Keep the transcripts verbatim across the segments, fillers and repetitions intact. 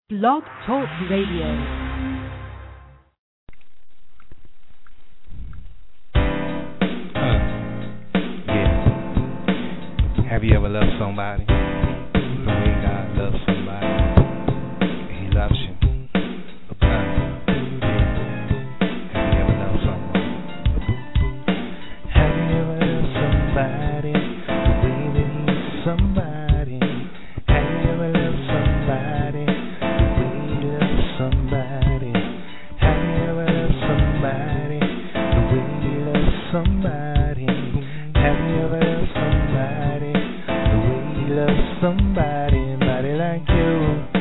Blog Talk Radio. Uh, yeah. Have you ever loved somebody the way God loves somebody? He loves you. Uh, yeah. Have you ever loved someone? Have you ever loved somebody the way that He loves somebody? Have you ever loved somebody the way He loves somebody? Have you ever loved somebody the way He loves somebody? Have you ever loved somebody the way He loves somebody? Somebody like you,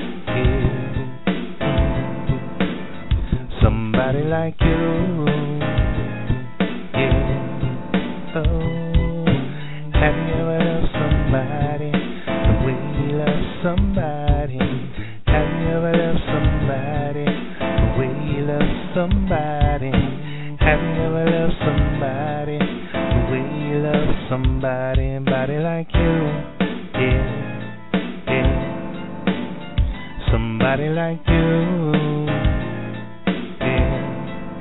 yeah. Somebody like you, yeah. Oh, have you ever loved somebody the way He loves somebody? Have you ever loved somebody the way He loves somebody? Have you ever loved somebody the way He loves somebody? Somebody like you, yeah, yeah. Somebody like you, yeah.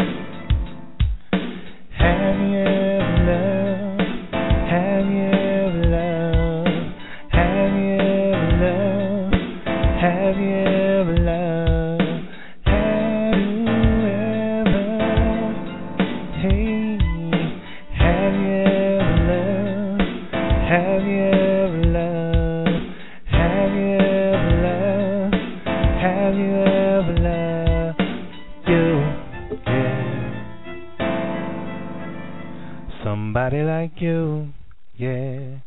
Have you ever loved? Have you ever loved? Have you ever loved? Have you ever loved? Have you ever? Hey, have you ever loved? Have you ever loved? Have you ever loved? Have you ever loved you? Yeah. Somebody like you, yeah.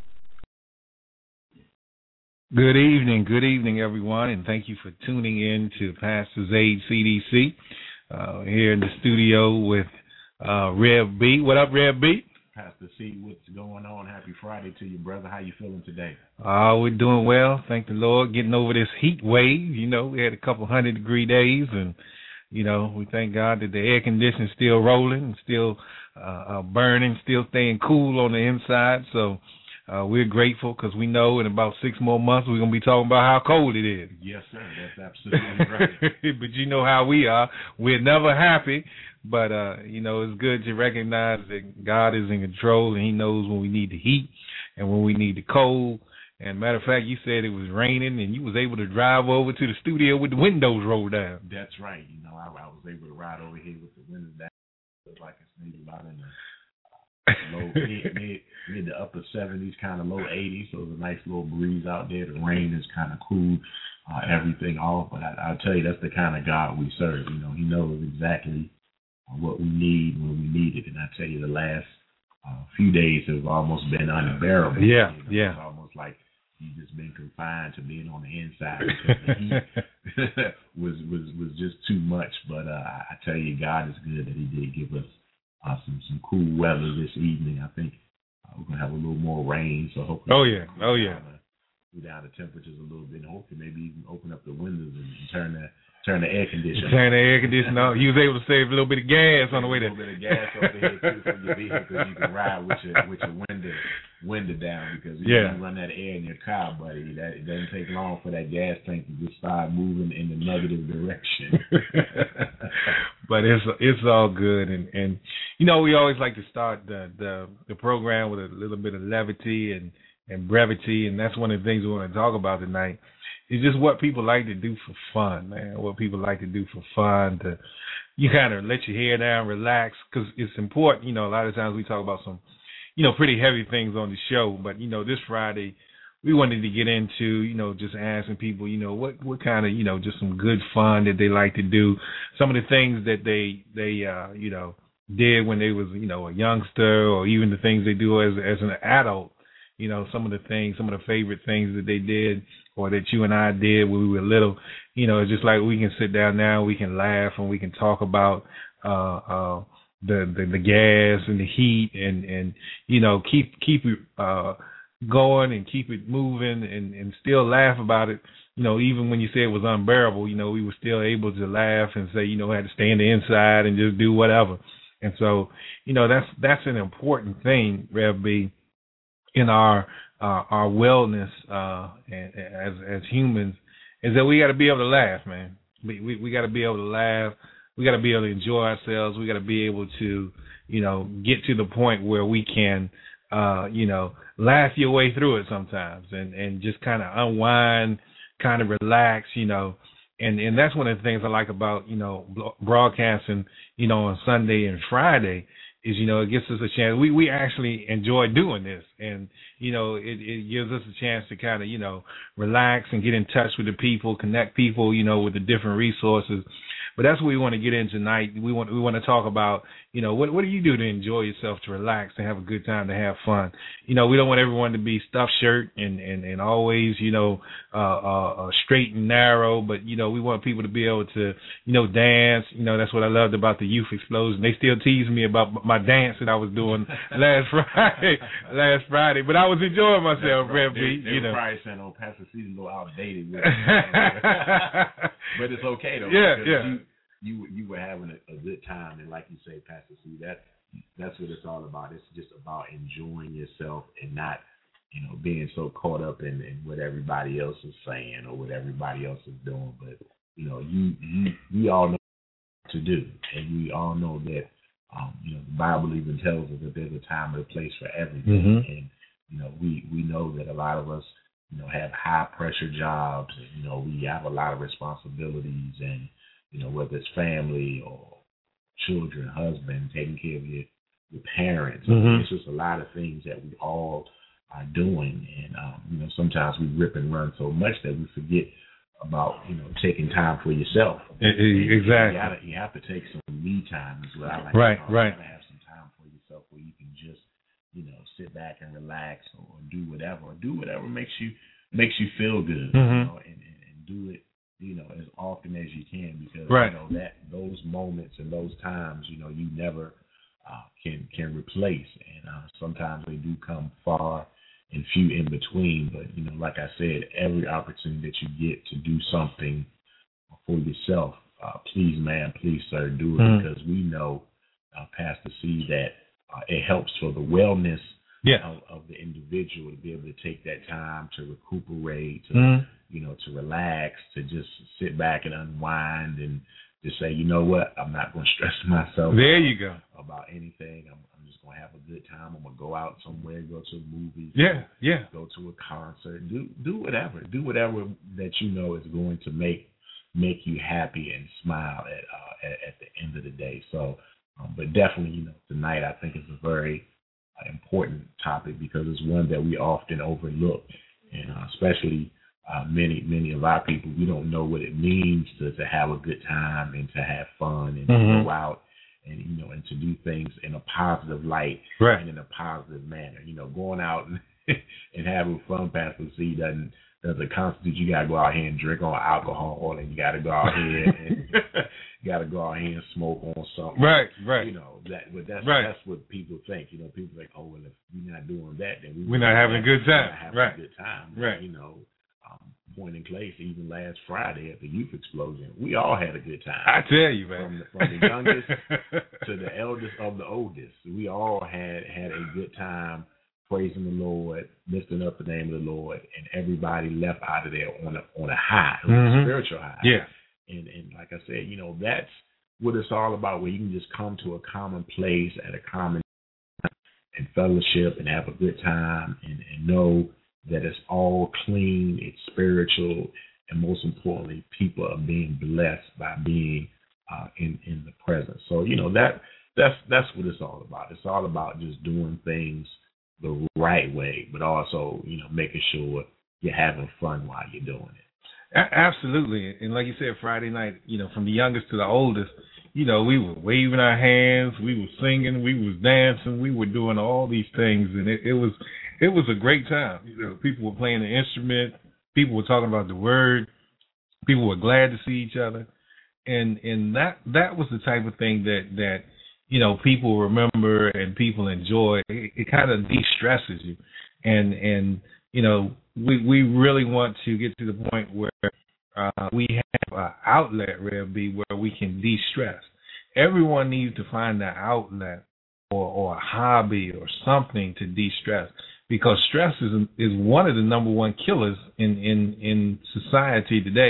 Good evening, good evening, everyone, and thank you for tuning in to Pastor's Aid C D C. Uh, here in the studio with uh, Rev B. What up, Rev B? Pastor C, what's going on? Happy Friday to you, brother. How you feeling today? Uh, we're doing well, thank the Lord. Getting over this heat wave. You know, we had a couple hundred degree days, and you know, we thank God that the air conditioning's still rolling, and still uh, uh, burning, still staying cool on the inside. So uh, we're grateful because we know in about six more months we're gonna be talking about how cold it is. Yes, sir. That's absolutely right. But you know how we are. We're never happy. But, uh, you know, it's good to recognize that God is in control and He knows when we need the heat and when we need the cold. And matter of fact, you said it was raining and you was able to drive over to the studio with the windows rolled down. That's right. You know, I, I was able to ride over here with the windows down. It was like it's maybe about in the low, mid, mid, mid to upper seventies, kind of low eighties. So it's a nice little breeze out there. The rain is kind of cool, uh, everything off. But I, I'll tell you, that's the kind of God we serve. You know, He knows exactly what we need when we need it. And I tell you, the last uh, few days have almost been unbearable. Yeah, you know, yeah. It's almost like you've just been confined to being on the inside because the heat was, was, was just too much. But uh, I tell you, God is good that He did give us uh, some, some cool weather this evening. I think uh, we're going to have a little more rain. So hopefully, oh, yeah, oh, yeah. Cool down the temperatures a little bit. And hopefully, maybe even open up the windows and, and turn that. Turn the air conditioner. Turn the air conditioner on. You was able to save a little bit of gas on the way there. A little bit of gas over here too for your vehicle. You can ride with your with your window window down because you, yeah. you run that air in your car, buddy. That it doesn't take long for that gas tank to just start moving in the negative direction. But it's it's all good, and, and you know we always like to start the, the the program with a little bit of levity and and brevity, and that's one of the things we want to talk about tonight. It's just what people like to do for fun, man. What people like to do for fun, to you kind of let your hair down, relax, because it's important. You know, a lot of times we talk about some, you know, pretty heavy things on the show, but you know, this Friday we wanted to get into, you know, just asking people, you know, what what kind of, you know, just some good fun that they like to do, some of the things that they they uh, you know did when they was, you know, a youngster, or even the things they do as as an adult. You know, some of the things, some of the favorite things that they did or that you and I did when we were little. You know, it's just like we can sit down now, we can laugh, and we can talk about uh, uh, the, the the gas and the heat, and, and you know, keep keep it uh, going and keep it moving, and, and still laugh about it. You know, even when you say it was unbearable, you know, we were still able to laugh and say, you know, we had to stay on the inside and just do whatever. And so, you know, that's that's an important thing, Rev B, in our uh, our wellness uh, as as humans, is that we got to be able to laugh, man. We we, we got to be able to laugh. We got to be able to enjoy ourselves. We got to be able to, you know, get to the point where we can, uh, you know, laugh your way through it sometimes, and, and just kind of unwind, kind of relax, you know. And and that's one of the things I like about, you know, broadcasting, you know, on Sunday and Friday is, you know, it gives us a chance. We we actually enjoy doing this, and, you know, it, it gives us a chance to kind of, you know, relax and get in touch with the people, connect people, you know, with the different resources. But that's what we want to get in tonight. We want we want to talk about, you know, what what do you do to enjoy yourself, to relax, to have a good time, to have fun. You know, we don't want everyone to be stuffed shirt and, and, and always, you know, uh, uh, straight and narrow. But, you know, we want people to be able to, you know, dance. You know, that's what I loved about the Youth Explosion. They still tease me about my dance that I was doing last Friday, last Friday. But I was enjoying myself, Rev B. They you were know, probably saying, "Oh, Pastor C's a little outdated," with but it's okay though. Yeah, yeah. You, you you were having a, a good time, and like you say, Pastor C, that that's what it's all about. It's just about enjoying yourself and not, you know, being so caught up in, in what everybody else is saying or what everybody else is doing. But, you know, you, you we all know what to do, and we all know that, um, you know, the Bible even tells us that there's a time and a place for everything. Mm-hmm. And, you know, we, we know that a lot of us, you know, have high pressure jobs, and, you know, we have a lot of responsibilities, and, you know, whether it's family or children, husband, taking care of your, your parents. Mm-hmm. It's just a lot of things that we all are doing. And, um, you know, sometimes we rip and run so much that we forget about, you know, taking time for yourself. It, it, exactly. You, gotta, you have to take some me time is what I like right, to call. Right, right. You gotta have some time for yourself where you can just, you know, sit back and relax, or do whatever, or do whatever makes you makes you feel good, mm-hmm. you know, and, and, and do it, you know, as often as you can, because right. you know that those moments and those times, you know, you never uh, can can replace, and uh, sometimes they do come far and few in between. But you know, like I said, every opportunity that you get to do something for yourself, uh, please, man, please, sir, do it, mm-hmm. because we know, uh, Pastor C, that uh, it helps for the wellness. Yeah. Of, of the individual to be able to take that time to recuperate, to, mm. you know, to relax, to just sit back and unwind, and just say, you know what, I'm not going to stress myself. There you go. About anything. I'm, I'm just going to have a good time. I'm going to go out somewhere, go to a movie. Yeah, go, yeah. Go to a concert. Do do whatever. Do whatever that you know is going to make make you happy and smile at uh, at, at the end of the day. So, um, but definitely, you know, tonight I think is a very important topic, because it's one that we often overlook, and uh, especially uh, many many of our people, we don't know what it means to, to have a good time and to have fun and mm-hmm. to go out and, you know, and to do things in a positive light, right. and in a positive manner. You know, going out and, and having fun, Pastor C, doesn't doesn't constitute you got to go out here and drink on alcohol, and you got to go out here and you got to go out here and smoke on something. Right, right. You know, that, but that's right. that's what people think. You know, people think, oh, well, if we're not doing that, then we we're not having a good time. We're not having right. a good time. Right. You know, um, point in place, even last Friday at the Youth Explosion, we all had a good time. I tell you, man. From the, from the youngest to the eldest of the oldest, we all had had a good time, praising the Lord, lifting up the name of the Lord, and everybody left out of there on a on a high, it was mm-hmm. a spiritual high. Yeah. And and like I said, you know, that's what it's all about, where you can just come to a common place at a common time and fellowship and have a good time, and, and know that it's all clean, it's spiritual, and most importantly, people are being blessed by being uh, in in the presence. So, you know, that that's that's what it's all about. It's all about just doing things the right way, but also, you know, making sure you're having fun while you're doing it. A- absolutely. And like you said, Friday night, you know, from the youngest to the oldest, you know, we were waving our hands, we were singing, we was dancing, we were doing all these things, and it, it was it was a great time. You know, people were playing the instrument, people were talking about the word, people were glad to see each other, and and that that was the type of thing that that you know, people remember and people enjoy. It, it kind of de-stresses you. And, and you know, we we really want to get to the point where uh, we have an outlet, Rev B, where we can de-stress. Everyone needs to find that outlet or, or a hobby or something to de-stress, because stress is is one of the number one killers in, in, in society today.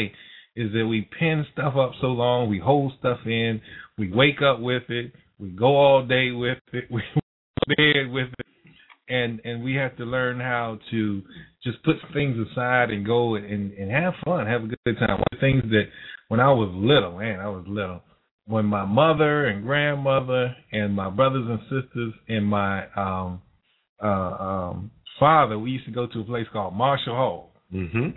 is that we pin stuff up so long, we hold stuff in, we wake up with it, we go all day with it, we go to bed with it, and and we have to learn how to just put things aside and go and, and have fun, have a good time. One of the things that when I was little, man, I was little, when my mother and grandmother and my brothers and sisters and my um, uh, um, father, we used to go to a place called Marshall Hall. Mm-hmm.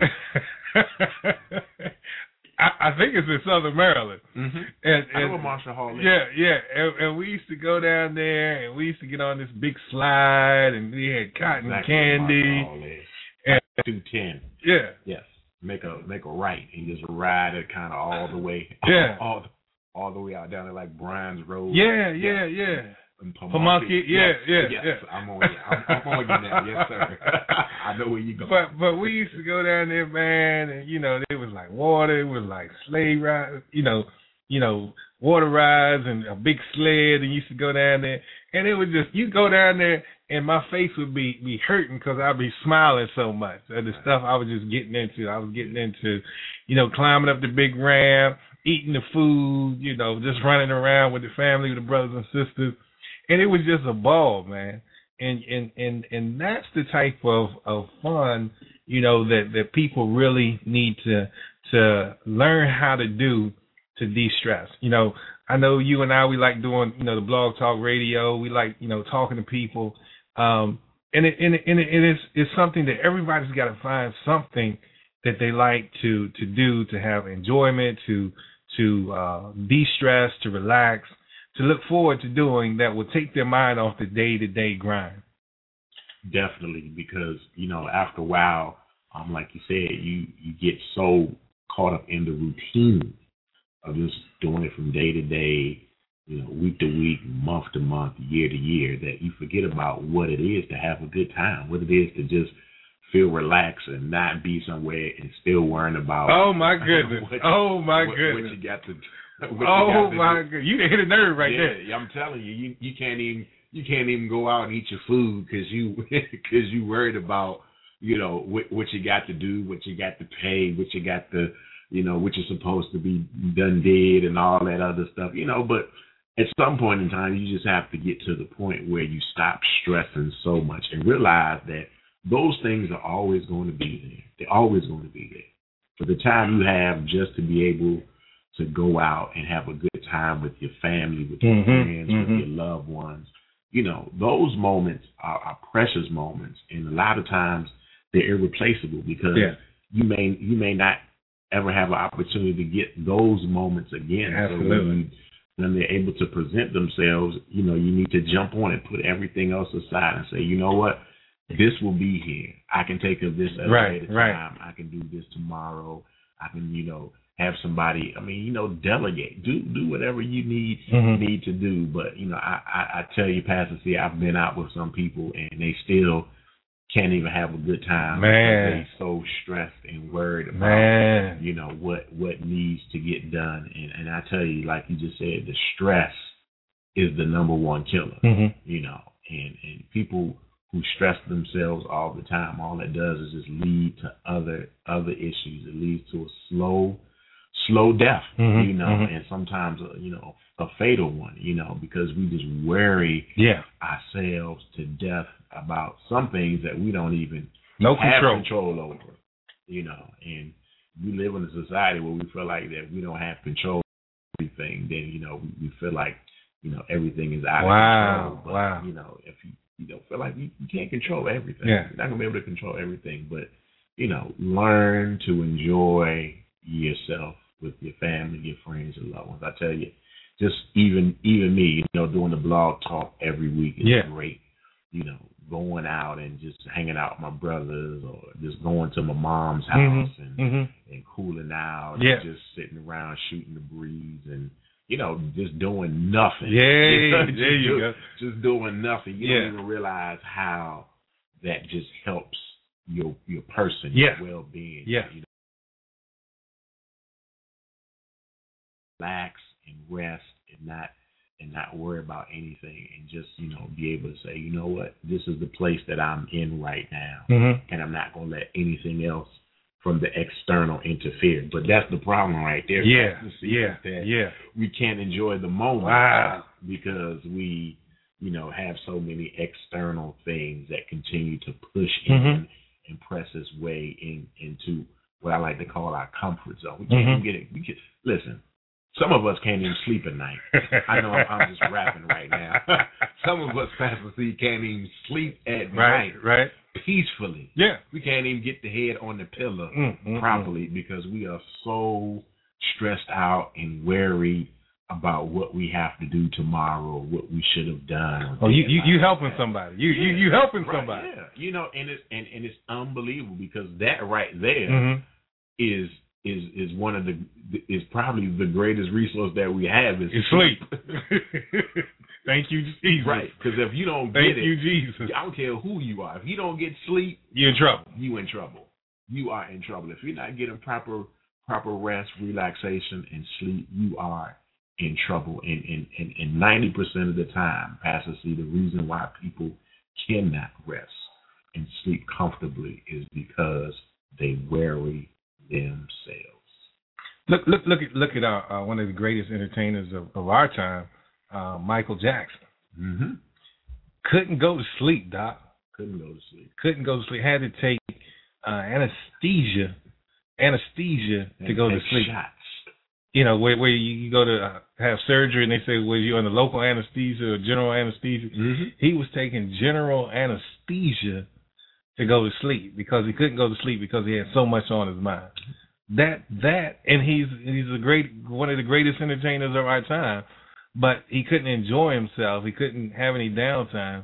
I, I think it's in Southern Maryland. Mm-hmm. And, and, I know what Marshall Hall is. Yeah, yeah. And, and we used to go down there, and we used to get on this big slide, and we had cotton exactly candy. What Marshall Hall is. And, two ten. Yeah. Yes. Make a make a right and just ride it kind of all the way. Yeah. All, all all the way out down there like Bryan's Road. Yeah, yeah, yeah. Pamunkey. Yeah, yes, yeah, yes. yeah. I'm on you. I'm, I'm on you now. Yes, sir. I know where you go. But but we used to go down there, man, and you know, it was like water, it was like sleigh rides, you know, you know, water rides and a big sled, and you used to go down there, and it was just you go down there, and my face would be be hurting because I'd be smiling so much at the stuff I was just getting into. I was getting into, you know, climbing up the big ramp, eating the food, you know, just running around with the family, with the brothers and sisters. And it was just a ball, man. And and, and, and that's the type of, of fun, you know, that, that people really need to to learn how to do to de-stress. You know, I know you and I, we like doing, you know, the Blog Talk Radio. We like, you know, talking to people. Um, and it, and, it, and it, it's, it's something that everybody's got to find something that they like to, to do, to have enjoyment, to, to uh, de-stress, to relax, to look forward to doing that will take their mind off the day-to-day grind. Definitely, because, you know, after a while, um, like you said, you, you get so caught up in the routine of just doing it from day to day, you know, week to week, month to month, year to year, that you forget about what it is to have a good time, what it is to just feel relaxed and not be somewhere and still worrying about. Oh, my goodness. what, oh, my what, goodness. What you got to Oh my God! You hit a nerve right yeah, there. Yeah, I'm telling you, you you can't even you can't even go out and eat your food because you because you worried about, you know, what, what you got to do, what you got to pay, what you got to, you know, what you're supposed to be done did and all that other stuff, you know. But at some point in time, you just have to get to the point where you stop stressing so much and realize that those things are always going to be there. They're always going to be there. For the time you have just to be able to go out and have a good time with your family, with your mm-hmm, friends, mm-hmm. with your loved ones. You know, those moments are, are precious moments, and a lot of times they're irreplaceable because yeah. you may you may not ever have an opportunity to get those moments again. Absolutely. So when, you, when they're able to present themselves, you know, you need to jump on and put everything else aside and say, you know what, this will be here. I can take of this at right, a later right. time. I can do this tomorrow. I can, you know, have somebody, I mean, you know, delegate. Do do whatever you need mm-hmm. need to do. But, you know, I, I, I tell you, Pastor C, I've been out with some people and they still can't even have a good time. Man. They're so stressed and worried about, Man. you know, what, what needs to get done. And, and I tell you, like you just said, the stress is the number one killer, mm-hmm. you know, and, and people who stress themselves all the time, all it does is just lead to other other issues. It leads to a slow slow death, mm-hmm, you know, mm-hmm. and sometimes, uh, you know, a fatal one, you know, because we just worry yeah. ourselves to death about some things that we don't even no have control. control over, you know, and we live in a society where we feel like that we don't have control over everything, then, you know, we, we feel like, you know, everything is out wow. of control. But, wow. you know, if you, you don't feel like you, you can't control everything, yeah. you're not going to be able to control everything, but, you know, learn to enjoy yourself with your family, your friends, and loved ones. I tell you, just even even me, you know, doing the blog talk every week is yeah. great. You know, going out and just hanging out with my brothers, or just going to my mom's house mm-hmm. and mm-hmm. and cooling out, yeah. and just sitting around shooting the breeze, and you know, just doing nothing. Yeah, just there you do, go. Just doing nothing. You yeah. don't even realize how that just helps your your person, yeah. your well being. Yeah. You know, relax and rest and not and not worry about anything, and just, you know, be able to say, you know what, this is the place that I'm in right now, mm-hmm. and I'm not going to let anything else from the external interference. But that's the problem right there. Yeah, the yeah, that yeah. We can't enjoy the moment wow. because we, you know, have so many external things that continue to push mm-hmm. in and press its way in into what I like to call our comfort zone. We can't mm-hmm. even get it. We can, listen, some of us can't even sleep at night. I know I'm, I'm just rapping right now. Some of us, Pastor C, can't even sleep at right, night right. peacefully. Yeah. We can't even get the head on the pillow mm-hmm. properly because we are so stressed out and worried about what we have to do tomorrow, what we should have done. Oh, you you, you helping somebody. You yeah, you you helping right, somebody. Yeah. You know, and it's and, and it's unbelievable because that right there mm-hmm. is is is one of the is probably the greatest resource that we have is it's sleep. Thank you, Jesus. Right, because if you don't Thank get you, it, Jesus. I don't care who you are. If you don't get sleep, you're in trouble. You in trouble. You are in trouble. If you're not getting proper proper rest, relaxation, and sleep, you are in trouble. And and, and, and ninety percent of the time, Pastor C, the reason why people cannot rest and sleep comfortably is because they worry themselves. Look, look, look at look at our, uh, one of the greatest entertainers of, of our time, uh, Michael Jackson. Mm-hmm. Couldn't go to sleep, Doc. Couldn't go to sleep. Couldn't go to sleep. Had to take uh, anesthesia, anesthesia and to go to sleep. Shots. You know, where where you go to uh, have surgery and they say, "Was you on the local anesthesia or general anesthesia?" Mm-hmm. He was taking general anesthesia to go to sleep because he couldn't go to sleep because he had so much on his mind. That that and he's he's a great one of the greatest entertainers of our time, but he couldn't enjoy himself. He couldn't have any downtime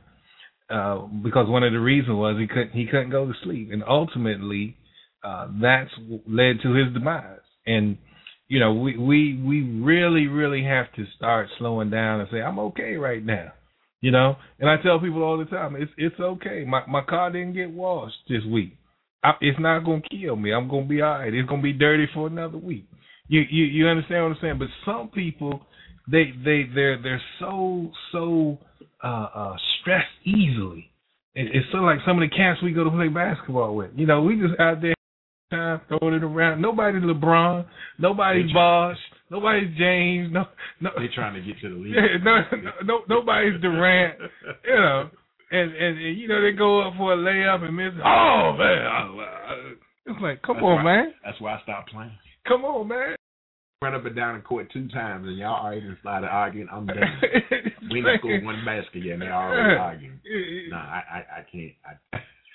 uh, because one of the reasons was he couldn't he couldn't go to sleep, and ultimately uh, that's led to his demise. And you know we, we we really really have to start slowing down and say I'm okay right now. You know, and I tell people all the time it's it's okay. My my car didn't get washed this week. I, it's not going to kill me. I'm going to be all right. It's going to be dirty for another week. You you you understand what I'm saying? But some people, they they they're they're so so uh, uh, stressed easily. It, it's sort of like some of the cats we go to play basketball with. You know, we just out there time throwing it around. Nobody's LeBron. Nobody's Bosh. Nobody's James. No no. They're trying to get to the league. Yeah, no, no no nobody's Durant. You know. And, and and you know they go up for a layup and miss. Oh man, I, I, it's like come that's on, why, man. That's why I stopped playing. Come on, man. Run up and down in court two times, and y'all already started arguing. I'm done. We ain't scored one basket yet, and they're already arguing. Nah, I I, I can't. I,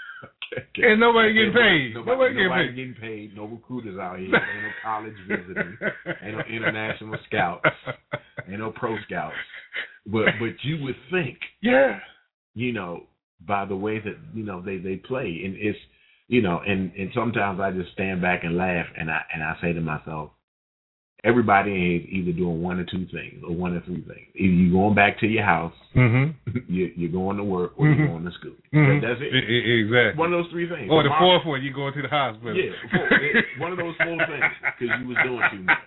I can't. And nobody getting paid. Nobody, nobody, nobody, nobody nobody getting paid. No recruiters out here. Ain't no college visiting. Ain't no international scouts. Ain't no pro scouts. But but you would think. Yeah. You know, by the way that, you know, they, they play. And it's, you know, and, and sometimes I just stand back and laugh and I and I say to myself, everybody is either doing one or two things or one or three things. Either you're going back to your house, mm-hmm. you're, you're going to work, or mm-hmm. you're going to school. Mm-hmm. That's it. Exactly. One of those three things. Or the Tomorrow, fourth one, you're going to the hospital. Yeah, four, one of those four things because you was doing too much.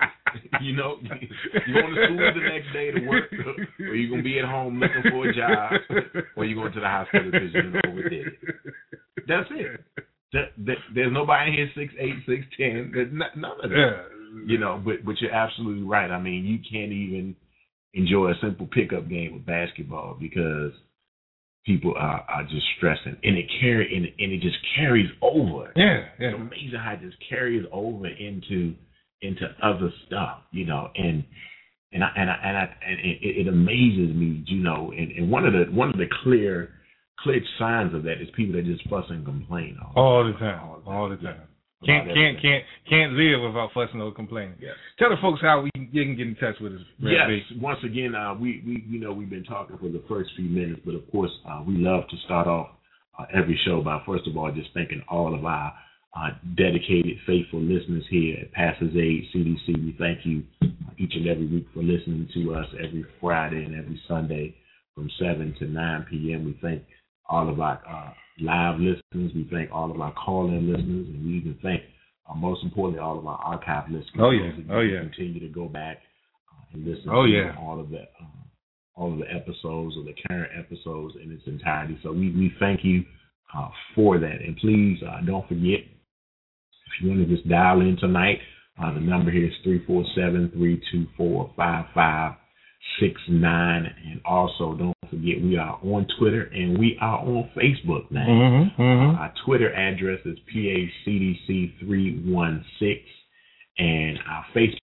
You know, you're going to school the next day to work, or you're going to be at home looking for a job, or you're going to the hospital because you overdid it. That's it. That, that, there's nobody here six eight, six ten. There's not, none of that. Yeah. You know, but but you're absolutely right. I mean, you can't even enjoy a simple pickup game of basketball because people are, are just stressing, and it carry and, and it just carries over. Yeah, yeah. It's amazing how it just carries over into. into other stuff, you know, and and I and I and, I, and it, it amazes me, you know, and, and one of the one of the clear clear signs of that is people that just fuss and complain all, all the time, all the time. All the time. Yeah. Can't can't can't can't live without fussing or complaining. Yes. Tell the folks how we can, you can get in touch with us. Yes. B. Once again, uh, we we you know we've been talking for the first few minutes, but of course uh, we love to start off uh, every show by first of all just thanking all of our Uh, dedicated, faithful listeners here at Pastor's Aid C D C. We thank you each and every week for listening to us every Friday and every Sunday from seven to nine p.m. We thank all of our uh, live listeners. We thank all of our call-in listeners. And we even thank, uh, most importantly, all of our archive listeners. Oh, yeah. Oh, yeah. Continue to go back uh, and listen oh, to yeah. all of the uh, all of the episodes or the current episodes in its entirety. So we, we thank you uh, for that. And please uh, don't forget, if you want to just dial in tonight, uh, the number here is three four seven, three two four, five five six nine. And also, don't forget, we are on Twitter and we are on Facebook now. Mm-hmm, mm-hmm. Uh, our Twitter address is P A C D C three one six, and our Facebook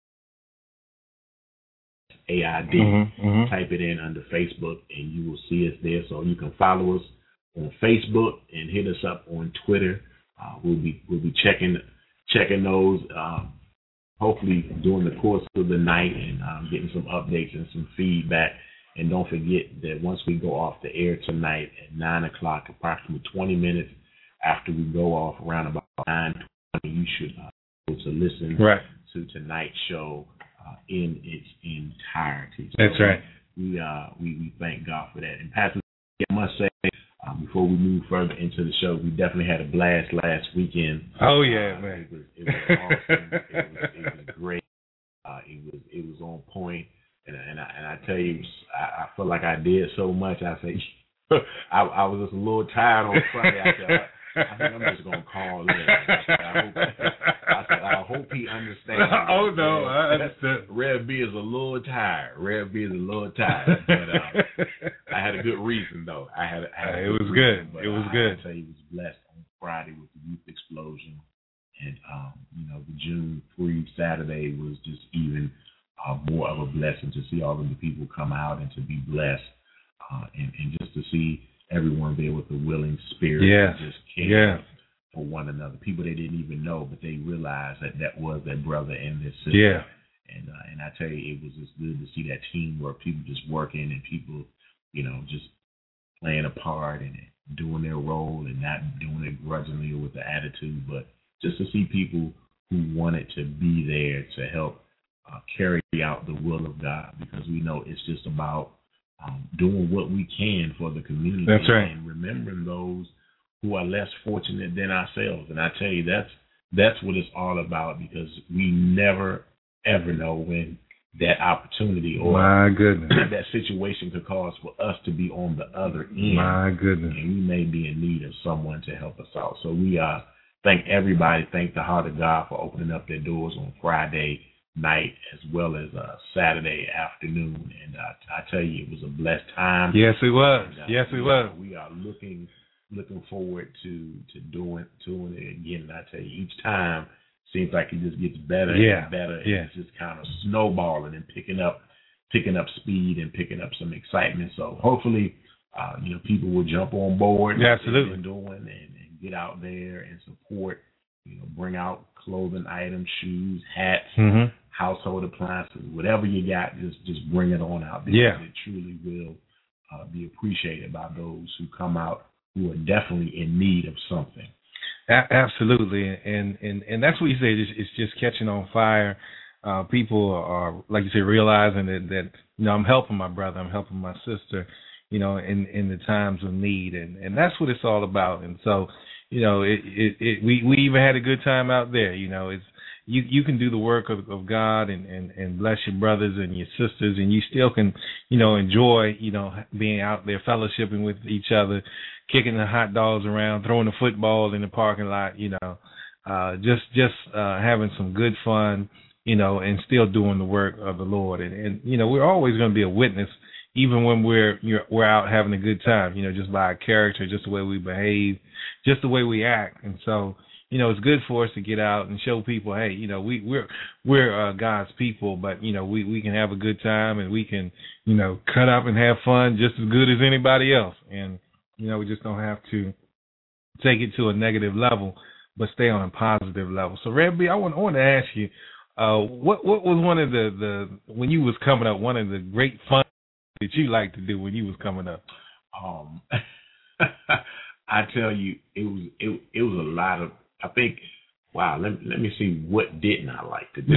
A I D. Mm-hmm, mm-hmm. Type it in under Facebook and you will see us there. So you can follow us on Facebook and hit us up on Twitter. Uh, we'll be we'll be checking checking those um, hopefully during the course of the night, and um, getting some updates and some feedback. And don't forget that once we go off the air tonight at nine o'clock, approximately twenty minutes after we go off, around about nine twenty, you should uh, be able to listen right. to tonight's show uh, in its entirety. So That's right. We uh we, we thank God for that. And Pastor, I must say, uh, before we move further into the show, we definitely had a blast last weekend. Oh yeah, uh, man. It was it was awesome. it was it was great. Uh, it was it was on point. And and I, and I tell you, I, I feel like I did so much. I say, I, I was just a little tired on Friday. I said, I, I think I'm just gonna call in. I said, I hope, I, said, I hope he understands. Oh no, I understand. Red B is a little tired. Red B is a little tired. But uh, I had a good reason though. I had. I had uh, a it was reason, good. It was I, good. I tell you, he was blessed on Friday with the youth explosion, and um, you know, the June free Saturday was just even uh, more of a blessing to see all of the people come out and to be blessed, uh, and, and just to see everyone there with a willing spirit yeah. to just care yeah. for one another. People they didn't even know, but they realized that that was their brother and their sister. Yeah. And uh, and I tell you, it was just good to see that teamwork, people just working and people, you know, just playing a part and doing their role and not doing it grudgingly or with the attitude, but just to see people who wanted to be there to help uh, carry out the will of God, because we know it's just about um, doing what we can for the community. That's right. And remembering those who are less fortunate than ourselves. And I tell you, that's that's what it's all about, because we never, ever know when that opportunity or my goodness that situation could cause for us to be on the other end. My goodness. And we may be in need of someone to help us out. So we uh, thank everybody, thank the heart of God for opening up their doors on Friday night as well as uh, Saturday afternoon. And uh, I tell you, it was a blessed time. Yes, it was. And, uh, yes, it we was. Are, we are looking looking forward to, to doing doing it again. And I tell you, each time seems like it just gets better yeah. and better. Yeah. It's just kind of snowballing and picking up picking up speed and picking up some excitement. So hopefully, uh, you know, people will jump on board. Yeah, absolutely. What they've been doing and, and get out there and support. You know, bring out clothing items, shoes, hats, mm-hmm. household appliances, whatever you got. Just just bring it on out, because yeah. it truly will uh, be appreciated by those who come out who are definitely in need of something. A- absolutely, and, and and that's what you say. It's, it's just catching on fire. Uh, people are, like you say, realizing that, that you know I'm helping my brother, I'm helping my sister, you know, in, in the times of need, and, and that's what it's all about. And so, you know, it, it, it we we even had a good time out there. You know, it's you you can do the work of, of God and, and, and bless your brothers and your sisters, and you still can, you know, enjoy, you know, being out there fellowshipping with each other, kicking the hot dogs around, throwing the football in the parking lot, you know, uh, just just uh, having some good fun, you know, and still doing the work of the Lord. And, and you know, we're always going to be a witness, even when we're you're, we're out having a good time, you know, just by our character, just the way we behave, just the way we act. And so, you know, it's good for us to get out and show people, hey, you know, we, we're we're uh, God's people, but, you know, we, we can have a good time and we can, you know, cut up and have fun just as good as anybody else. And, you know, we just don't have to take it to a negative level, but stay on a positive level. So, Red B, I want, I want to ask you, uh, what what was one of the, the, when you was coming up, one of the great fun that you liked to do when you was coming up? Um, I tell you, it was it it was a lot of, I think, wow, let, let me see, what didn't I like to do?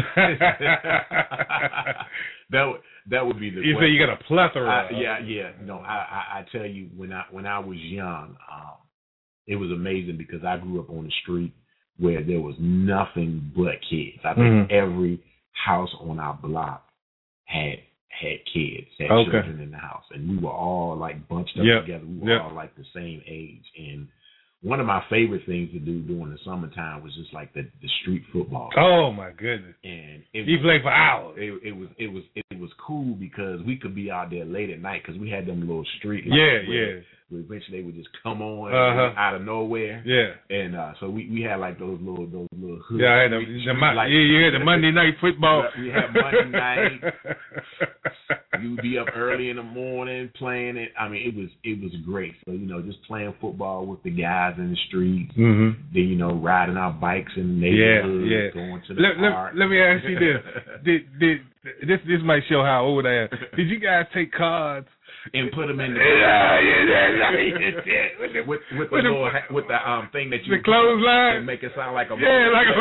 that would, that would be the You question. say you got a plethora. I, yeah, yeah. No, I, I, I tell you, when I when I was young, um, it was amazing because I grew up on the street where there was nothing but kids. I think mm-hmm. every house on our block had had kids, had okay. children in the house, and we were all like bunched up yep. together. We were yep. all like the same age, and one of my favorite things to do during the summertime was just like the, the street football. Oh my goodness! And it you was, played for hours. It, it was it was it was cool because we could be out there late at night because we had them little street lights. Yeah, where, yeah. where eventually they would just come on uh-huh. out of nowhere. Yeah. And uh, so we, we had like those little those little hood yeah, I had the, street, the, street the, lights. yeah, you had the Monday night football. We had Monday night. You'd be up early in the morning playing it. I mean, it was it was great. So you know, just playing football with the guys in the streets. Mm-hmm. Then you know, riding our bikes in the neighborhood, yeah, yeah. going to the let, park. Let, let me ask you this: did did this this might show how old I am? Did you guys take cards and put them in the yeah, yeah, yeah, yeah. with, with, with, with the the, little, with the um thing that you the clothesline and make it sound like a yeah, like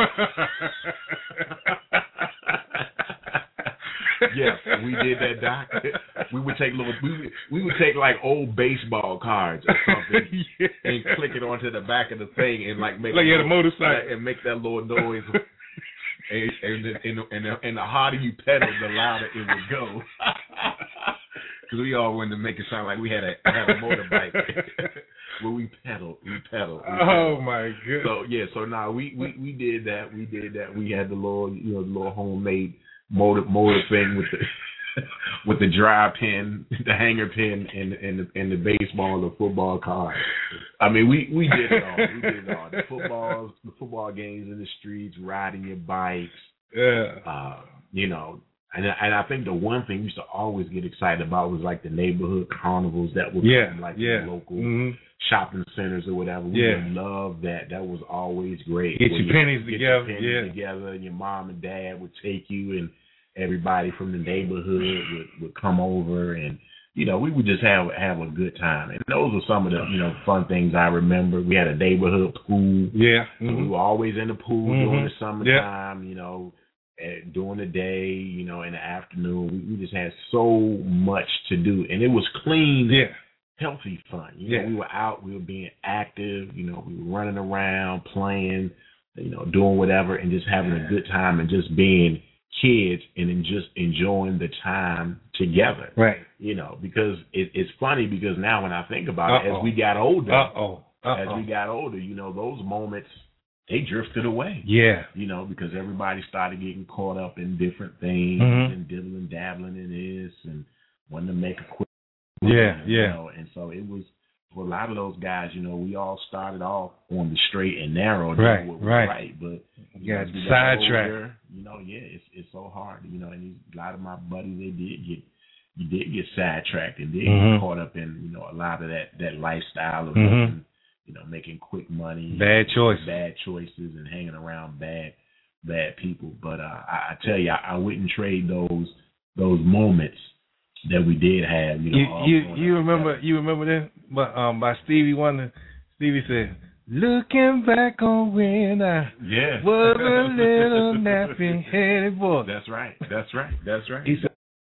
a yeah, we did that, Doc. We would take little, we would, we would take like old baseball cards or something yeah. and click it onto the back of the thing and like make like you had a little, motorcycle and make that little noise. and, and, and, and, and the harder you pedal, the louder it would go. Because we all wanted to make it sound like we had a had a motorbike. Well, we pedaled, we pedaled. We pedaled. Oh my goodness! So yeah, so now nah, we, we we did that. We did that. We had the little, you know, the little homemade motor motor thing with the with the dry pin, the hanger pin, and and the, and the baseball, the football card. I mean, we, we did it all. We did it all. The footballs, the football games in the streets, riding your bikes. Yeah. Uh, you know. And and I think the one thing we used to always get excited about was like the neighborhood carnivals that would yeah, come like yeah. the local mm-hmm. shopping centers or whatever. We yeah. would love that. That was always great. Get Where your you, pennies get together. Your pennies yeah. together, and your mom and dad would take you, and everybody from the neighborhood would, would come over, and you know we would just have have a good time. And those are some of the you know fun things I remember. We had a neighborhood pool. Yeah. Mm-hmm. So we were always in the pool mm-hmm. during the summertime. Yeah. You know. During the day, you know, in the afternoon, we, we just had so much to do, and it was clean, yeah, healthy fun. You yeah. know, we were out, we were being active, you know, we were running around, playing, you know, doing whatever, and just having a good time, and just being kids, and then just enjoying the time together. Right. You know, because it, it's funny because now when I think about Uh-oh. it, as we got older, Uh-oh. Uh-oh. as we got older, you know, those moments. They drifted away. Yeah. You know, because everybody started getting caught up in different things mm-hmm. and dibbling, dabbling in this and wanting to make a quick. Yeah, you yeah. know, and so it was, for a lot of those guys, you know, we all started off on the straight and narrow. Right, what was right. right. But you got know, sidetracked. You know, yeah, it's it's so hard. You know, and these, a lot of my buddies, they did get, you did get sidetracked and did mm-hmm. get caught up in, you know, a lot of that, that lifestyle of mm-hmm. making, you know, making quick money, bad choices, bad choices, and hanging around bad, bad people. But uh, I, I tell you, I, I wouldn't trade those those moments that we did have. You know, you you, you remember together. You remember that? But um, by Stevie Wonder. Stevie said, "Looking back on when I yeah. was a little nappy headed boy." That's right. That's right. That's right. He said,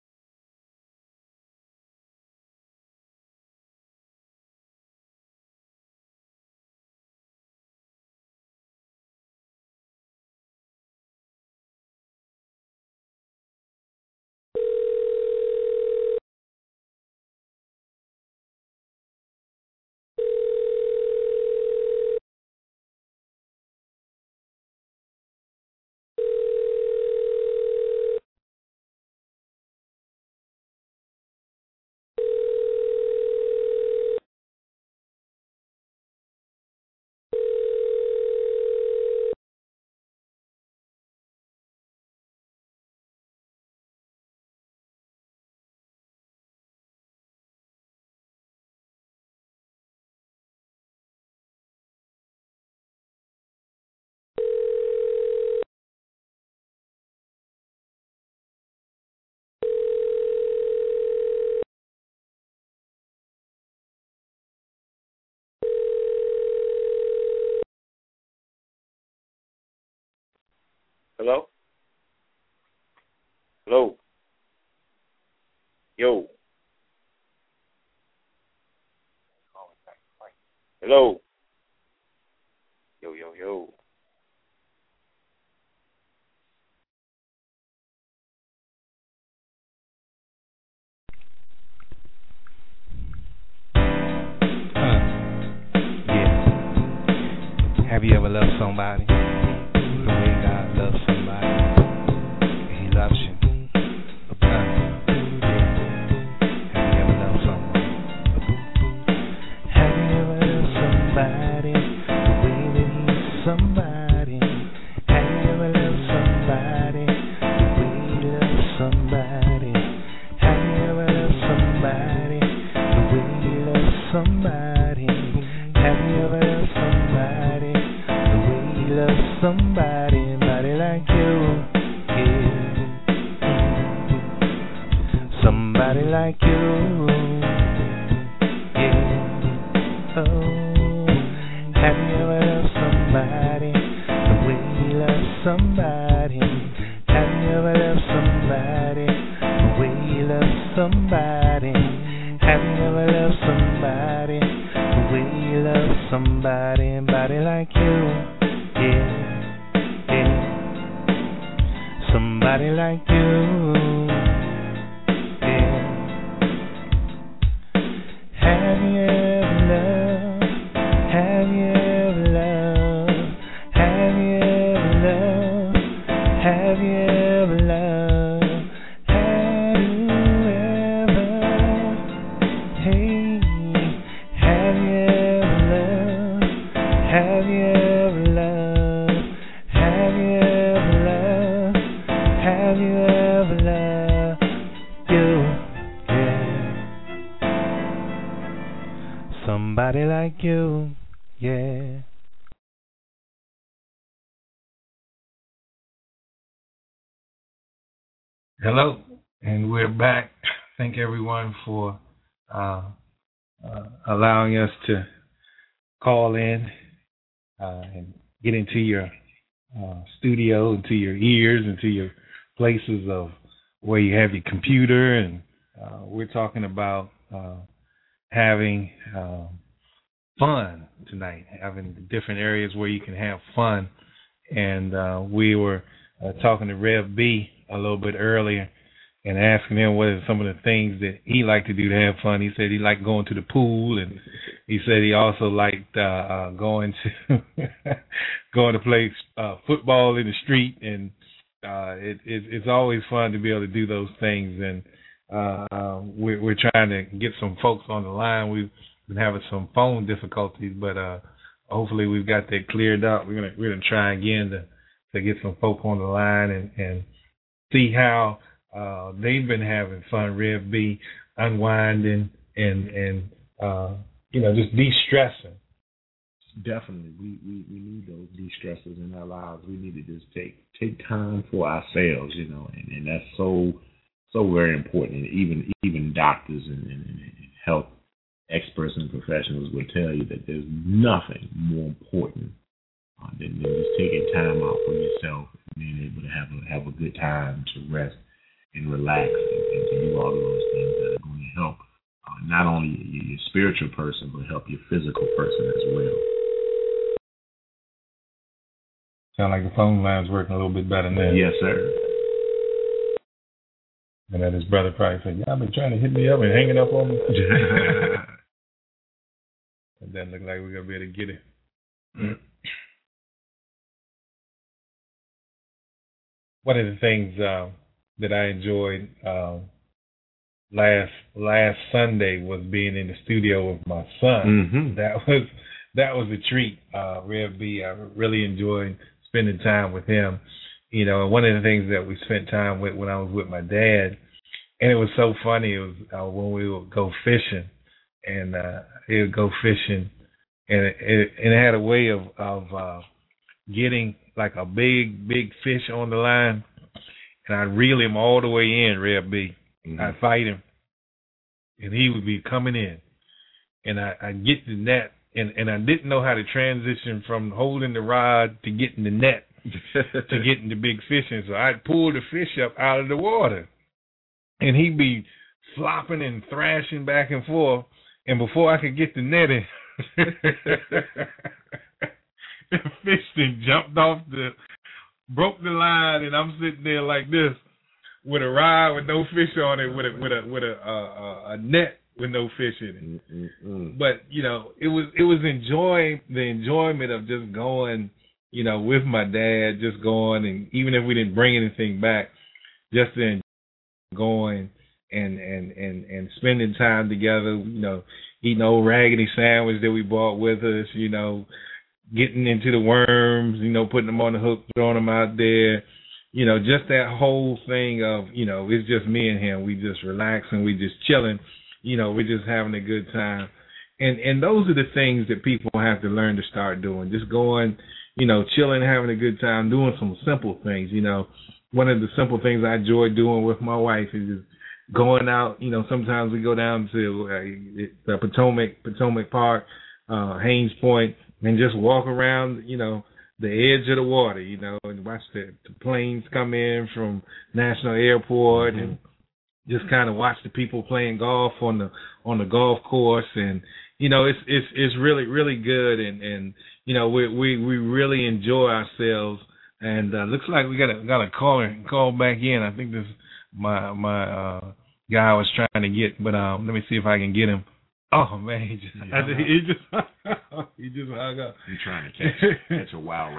"Hello? Hello? Yo. Hello? Yo, yo, yo." love somebody the way God loves somebody? He loves you. Okay. Yeah. Have you ever loved someone? Have you ever loved somebody the way that he's somebody? Have you ever loved somebody the way he loves somebody? Have you ever loved somebody the way he loves somebody? Have you ever loved somebody the way he loves somebody? Somebody like you, yeah. Somebody like you, yeah. Oh, have you ever loved somebody the way he loves somebody? Have you ever loved somebody the way he loves somebody? Have you ever loved somebody the way he loves somebody? Somebody like you, yeah, yeah. Somebody like you, yeah. Have you ever loved? Have you ever loved? Have you ever loved? Have you ever loved? Have you ever? Hey, have you ever loved? Have you ever loved? Have you ever loved? Have you ever loved you? Yeah. Somebody like you, yeah. Hello, and we're back. Thank everyone for uh, uh, allowing us to call in uh, and get into your uh, studio, into your ears, into your places of where you have your computer. And uh, we're talking about uh, having uh, fun tonight, having different areas where you can have fun. And uh, we were uh, talking to Rev B a little bit earlier and asking him what are some of the things that he liked to do to have fun. He said he liked going to the pool, and he said he also liked uh, uh, going to going to play uh, football in the street, and uh, it, it, it's always fun to be able to do those things. And uh, uh, we're, we're trying to get some folks on the line. We've been having some phone difficulties, but uh, hopefully we've got that cleared up. We're gonna we're gonna try again to to get some folk on the line and, and see how uh, they've been having fun. Rev B, unwinding and and uh, you know, just de-stressing. Definitely, we, we, we need those de-stressors in our lives. We need to just take take time for ourselves, you know, and, and that's so so very important. Even even doctors and, and, and health experts and professionals will tell you that there's nothing more important uh, than, than just taking time out for yourself and being able to have a have a good time to rest and relax and, and to do all of those things that are going to help uh, not only your, your spiritual person but help your physical person as well. Sound like the phone line's working a little bit better now. Yes, sir. And then his brother probably said, "Y'all been trying to hit me up and hanging up on me." It doesn't look like we're gonna be able to get it. One of the things uh, that I enjoyed uh, last last Sunday was being in the studio with my son. Mm-hmm. That was that was a treat. Uh, Rev B, I really enjoyed spending time with him. You know, and one of the things that we spent time with when I was with my dad, and it was so funny, it was uh, when we would go fishing, and uh, he would go fishing, and it, it, and it had a way of, of uh, getting like a big, big fish on the line, and I'd reel him all the way in, Rev B. Mm-hmm. I'd fight him, and he would be coming in, and I, I'd get the net, and, and I didn't know how to transition from holding the rod to getting the net. to getting the big fish in. So I'd pull the fish up out of the water, and he'd be flopping and thrashing back and forth, and before I could get the net in, the fish then jumped off the, broke the line, and I'm sitting there like this with a rod with no fish on it, with a with a with a uh, a net with no fish in it. Mm-hmm. But you know, it was it was enjoying the enjoyment of just going you know, with my dad, just going, and even if we didn't bring anything back, just then going and, and, and, and spending time together, you know, eating old raggedy sandwich that we brought with us, you know, getting into the worms, you know, putting them on the hook, throwing them out there, you know, just that whole thing of, you know, it's just me and him. We just relaxing, we just chilling, you know, we're just having a good time. And and those are the things that people have to learn to start doing. Just going, you know, chilling, having a good time, doing some simple things. You know, one of the simple things I enjoy doing with my wife is just going out. You know, sometimes we go down to uh, the Potomac Potomac Park, uh, Haynes Point, and just walk around, you know, the edge of the water, you know, and watch the, the planes come in from National Airport, mm-hmm. and just kind of watch the people playing golf on the on the golf course. And you know, it's it's it's really really good, and, and you know, we we we really enjoy ourselves. And uh, looks like we got a got a caller call back in. I think this my my uh, guy was trying to get, but um, let me see if I can get him. Oh man, he just yeah, I, he just he just hung up. He's trying to catch catch a wild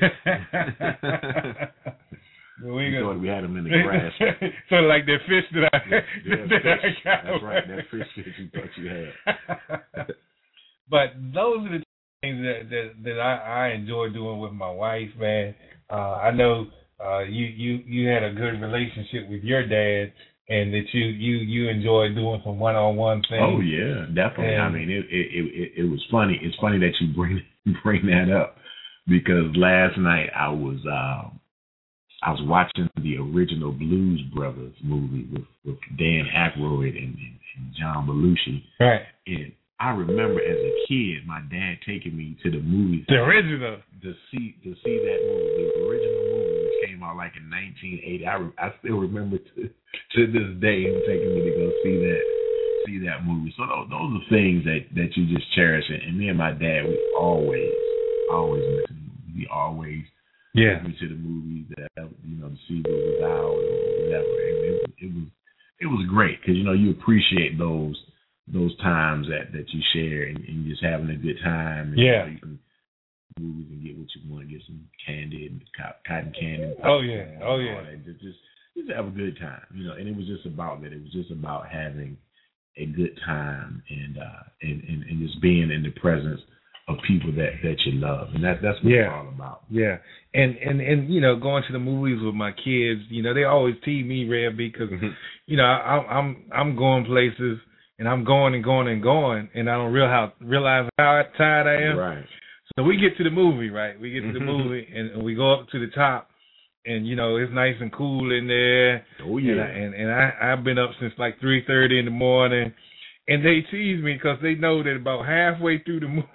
rabbit. Well, we, we thought we had him in the grass. Sort of like that fish that I, yeah, yeah, that fish. I got. That's right, that fish that you thought you had. But those are the things that that, that I, I enjoy doing with my wife, man. Uh, I know uh, you, you you had a good relationship with your dad, and that you you you enjoy doing some one-on-one things. Oh yeah, definitely. And I mean, it it, it it was funny. It's funny that you bring bring that up, because last night I was. Uh, I was watching the original Blues Brothers movie with, with Dan Aykroyd and, and, and John Belushi. Right. And I remember as a kid, my dad taking me to the movies. The original. To see to see that movie, the original movie, which came out like in nineteen eighty. I, I still remember to to this day him taking me to go see that see that movie. So those, those are things that, that you just cherish. And me and my dad, we always always went to the movie. We always. Yeah, me to the movies that, you know, to see what was out or whatever. And it, it was it was great, because you know you appreciate those those times that, that you share, and, and just having a good time. And, yeah, you know, you can movies and get what you want, get some candy and cotton candy. And oh yeah, oh yeah, and just, just just have a good time, you know. And it was just about that. It was just about having a good time and uh and, and, and just being in the presence of people that, that you love, and that that's what yeah. it's all about. Yeah, and and and you know, going to the movies with my kids, you know, they always tease me, Red, because mm-hmm. you know I, I'm I'm going places and I'm going and going and going, and I don't real how realize how tired I am. Right. So we get to the movie, right? We get to the movie and, and we go up to the top, and you know it's nice and cool in there. Oh yeah. And I, and, and I I've been up since like three thirty in the morning. And they tease me because they know that about halfway through the movie,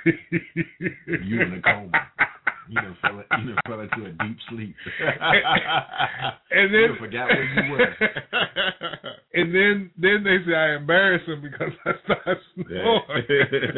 you in a coma. You done fell, you done fell into a deep sleep. And then you forgot where you were. And then, then they say I embarrass them because I start snoring.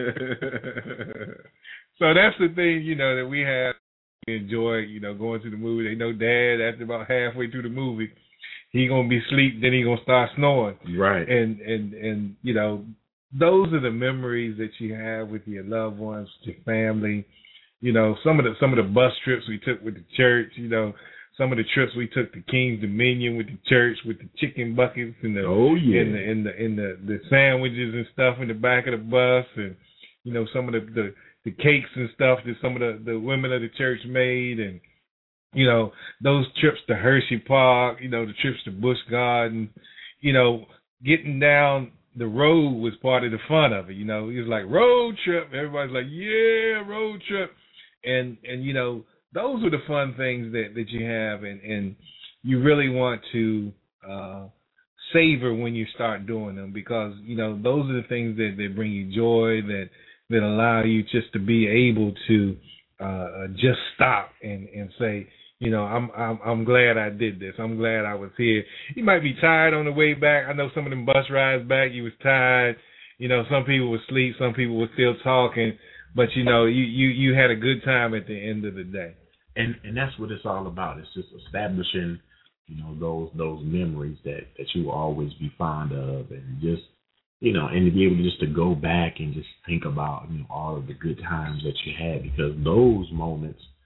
So that's the thing, you know, that we have we enjoy, you know, going to the movie. They know Dad, after about halfway through the movie, he gonna be asleep, then he gonna start snoring. Right. And and and you know, those are the memories that you have with your loved ones, with your family. You know, some of the some of the bus trips we took with the church. You know, some of the trips we took to King's Dominion with the church, with the chicken buckets and the oh yeah, and the and the and the, the sandwiches and stuff in the back of the bus, and you know, some of the the, the cakes and stuff that some of the, the women of the church made, and you know, those trips to Hershey Park, you know, the trips to Busch Gardens, you know, getting down the road was part of the fun of it. You know, it was like road trip. Everybody's like, yeah, road trip. And, and you know, those are the fun things that, that you have, and, and you really want to uh, savor when you start doing them, because, you know, those are the things that, that bring you joy, that, that allow you just to be able to uh, just stop and, and say, you know, I'm I'm I'm glad I did this. I'm glad I was here. You might be tired on the way back. I know some of them bus rides back, you was tired. You know, some people were asleep, some people were still talking, but you know, you, you, you had a good time at the end of the day. And and that's what it's all about. It's just establishing, you know, those those memories that, that you will always be fond of, and just, you know, and to be able to just to go back and just think about, you know, all of the good times that you had, because those moments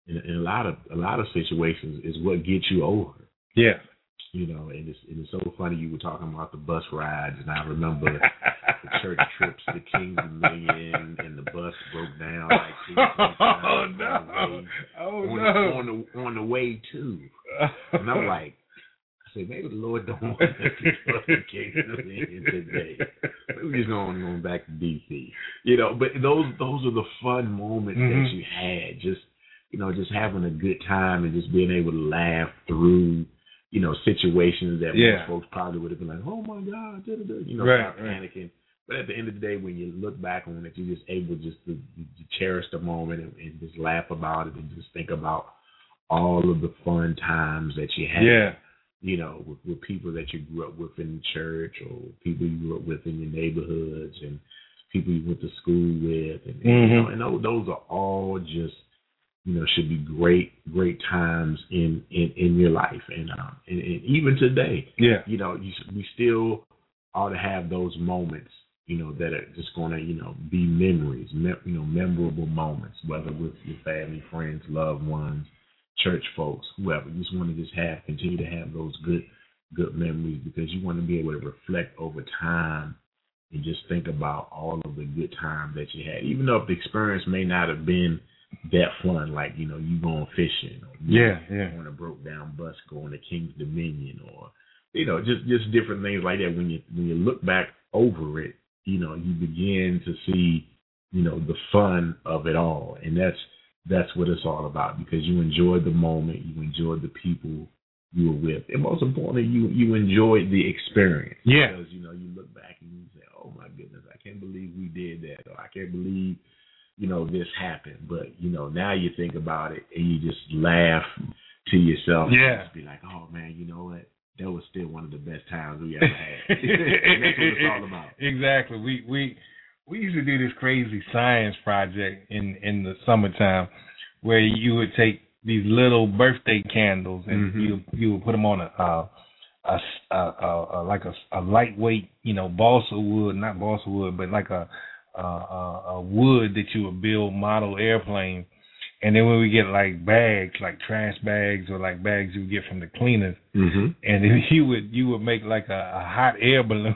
in, in a lot of a lot of situations is what gets you over. Yeah. You know, and it's, and it's so funny you were talking about the bus rides, and I remember the church trips to King's Dominion, and the bus broke down like two times oh no! on the way, Oh on, no! On the on the way too, and I'm like, I said maybe the Lord don't want us to go to King's Dominion today. Maybe we're just going going back to D C. You know, but those those are the fun moments mm-hmm. that you had, just you know, just having a good time and just being able to laugh through. You know, situations that yeah. most folks probably would have been like, oh, my God, da, da, da, you know, right, start right. panicking. But at the end of the day, when you look back on it, you're just able just to, to cherish the moment and, and just laugh about it and just think about all of the fun times that you had, yeah. you know, with, with people that you grew up with in the church or people you grew up with in your neighborhoods and people you went to school with. And, mm-hmm. and you know, and those, those are all just, you know, should be great, great times in, in, in your life. And, um, and, and even today, yeah. you know, you, we still ought to have those moments, you know, that are just going to, you know, be memories, me- you know, memorable moments, whether with your family, friends, loved ones, church folks, whoever. You just want to just have, continue to have those good, good memories because you want to be able to reflect over time and just think about all of the good times that you had, even though if the experience may not have been that fun, like, you know, you going fishing, or you yeah, yeah, on a broke down bus going to King's Dominion, or you know, just just different things like that. When you when you look back over it, you know, you begin to see, you know, the fun of it all, and that's that's what it's all about because you enjoyed the moment, you enjoyed the people you were with, and most importantly, you you enjoyed the experience. Yeah, because you know, you look back and you say, oh my goodness, I can't believe we did that, or I can't believe. You know, this happened, but, you know, now you think about it and you just laugh to yourself. Yeah. And just be like, oh, man, you know what? That was still one of the best times we ever had. And that's what it's all about. Exactly. We we we used to do this crazy science project in, in the summertime where you would take these little birthday candles and mm-hmm. you you would put them on a, a, a, a, a, a like a, a lightweight, you know, balsa wood, not balsa wood, but like a, Uh, uh, a wood that you would build model airplane, and then when we get like bags, like trash bags or like bags you would get from the cleaners, mm-hmm. and then you would you would make like a, a hot air balloon.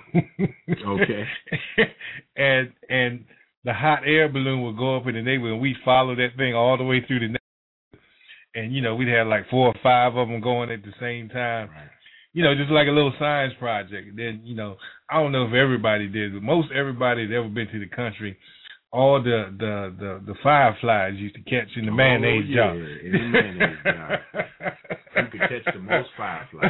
Okay. and and the hot air balloon would go up in the neighborhood, and we'd follow that thing all the way through the neighborhood. And you know we'd have like four or five of them going at the same time. Right. You know, just like a little science project. And then, you know, I don't know if everybody did, but most everybody that ever been to the country, all the the, the, the fireflies used to catch in the oh, mayonnaise yeah, jar. In the mayonnaise jar. You could catch the most fireflies.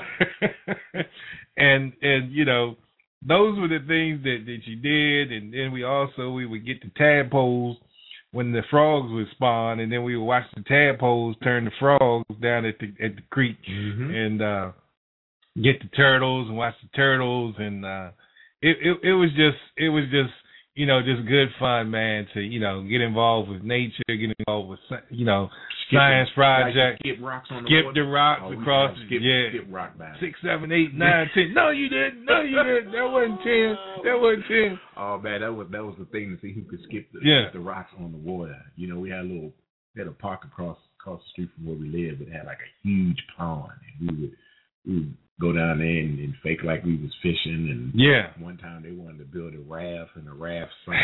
and, and, you know, those were the things that, that you did. And then we also, we would get the tadpoles when the frogs would spawn, and then we would watch the tadpoles turn the frogs down at the, at the creek. Mm-hmm. And, uh, get the turtles and watch the turtles, and uh, it, it it was just it was just you know just good fun, man. To you know get involved with nature, get involved with you know skip science the, project, skip rocks on the skip water. the rocks oh, across. Skip, yeah, skip rock back. Six, seven, eight, nine, ten. No, you didn't. No, you didn't. That wasn't ten. That wasn't ten. Oh man, that was that was the thing to see who could skip the yeah. skip the rocks on the water. You know, we had a little we had a park across across the street from where we lived. It had like a huge pond, and we would we would go down there and, and fake like we was fishing. And yeah, one time they wanted to build a raft, and the raft sank.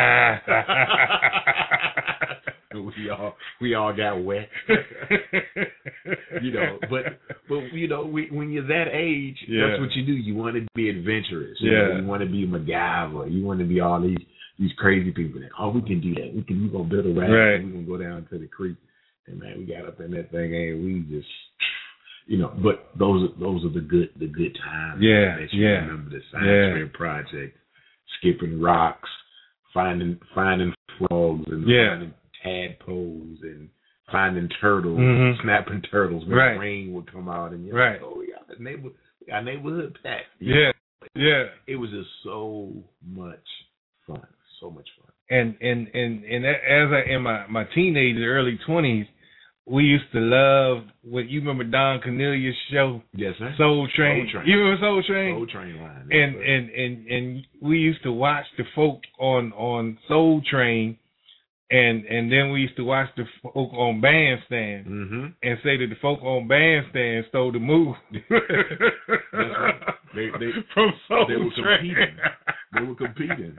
we all we all got wet. you know, but but you know, we, when you're that age, yeah. that's what you do. You want to be adventurous. Yeah, you, know, you want to be MacGyver. You want to be all these these crazy people that oh we can do that. We can we gonna build a raft. Right. And we gonna go down to the creek. And man, we got up in that thing and we just. You know, but those are those are the good the good times. Yeah, that you yeah, remember the science yeah. fair project, skipping rocks, finding finding frogs and yeah. finding tadpoles and finding turtles, mm-hmm. snapping turtles when right. the rain would come out and you're right. like, oh, we got a neighbor, we got a neighborhood pet. Yeah, yeah. It was just so much fun, so much fun. And and and and as I in my my teenage early twenties. We used to love what you remember Don Cornelius' show, yes, sir. Soul Train. Soul Train. You remember Soul Train? Soul Train line. And and, and and we used to watch the folk on on Soul Train And and then we used to watch the folk on Bandstand mm-hmm. and say that the folk on Bandstand stole the move. right. They, they, From Soul they were Train. competing. They were competing.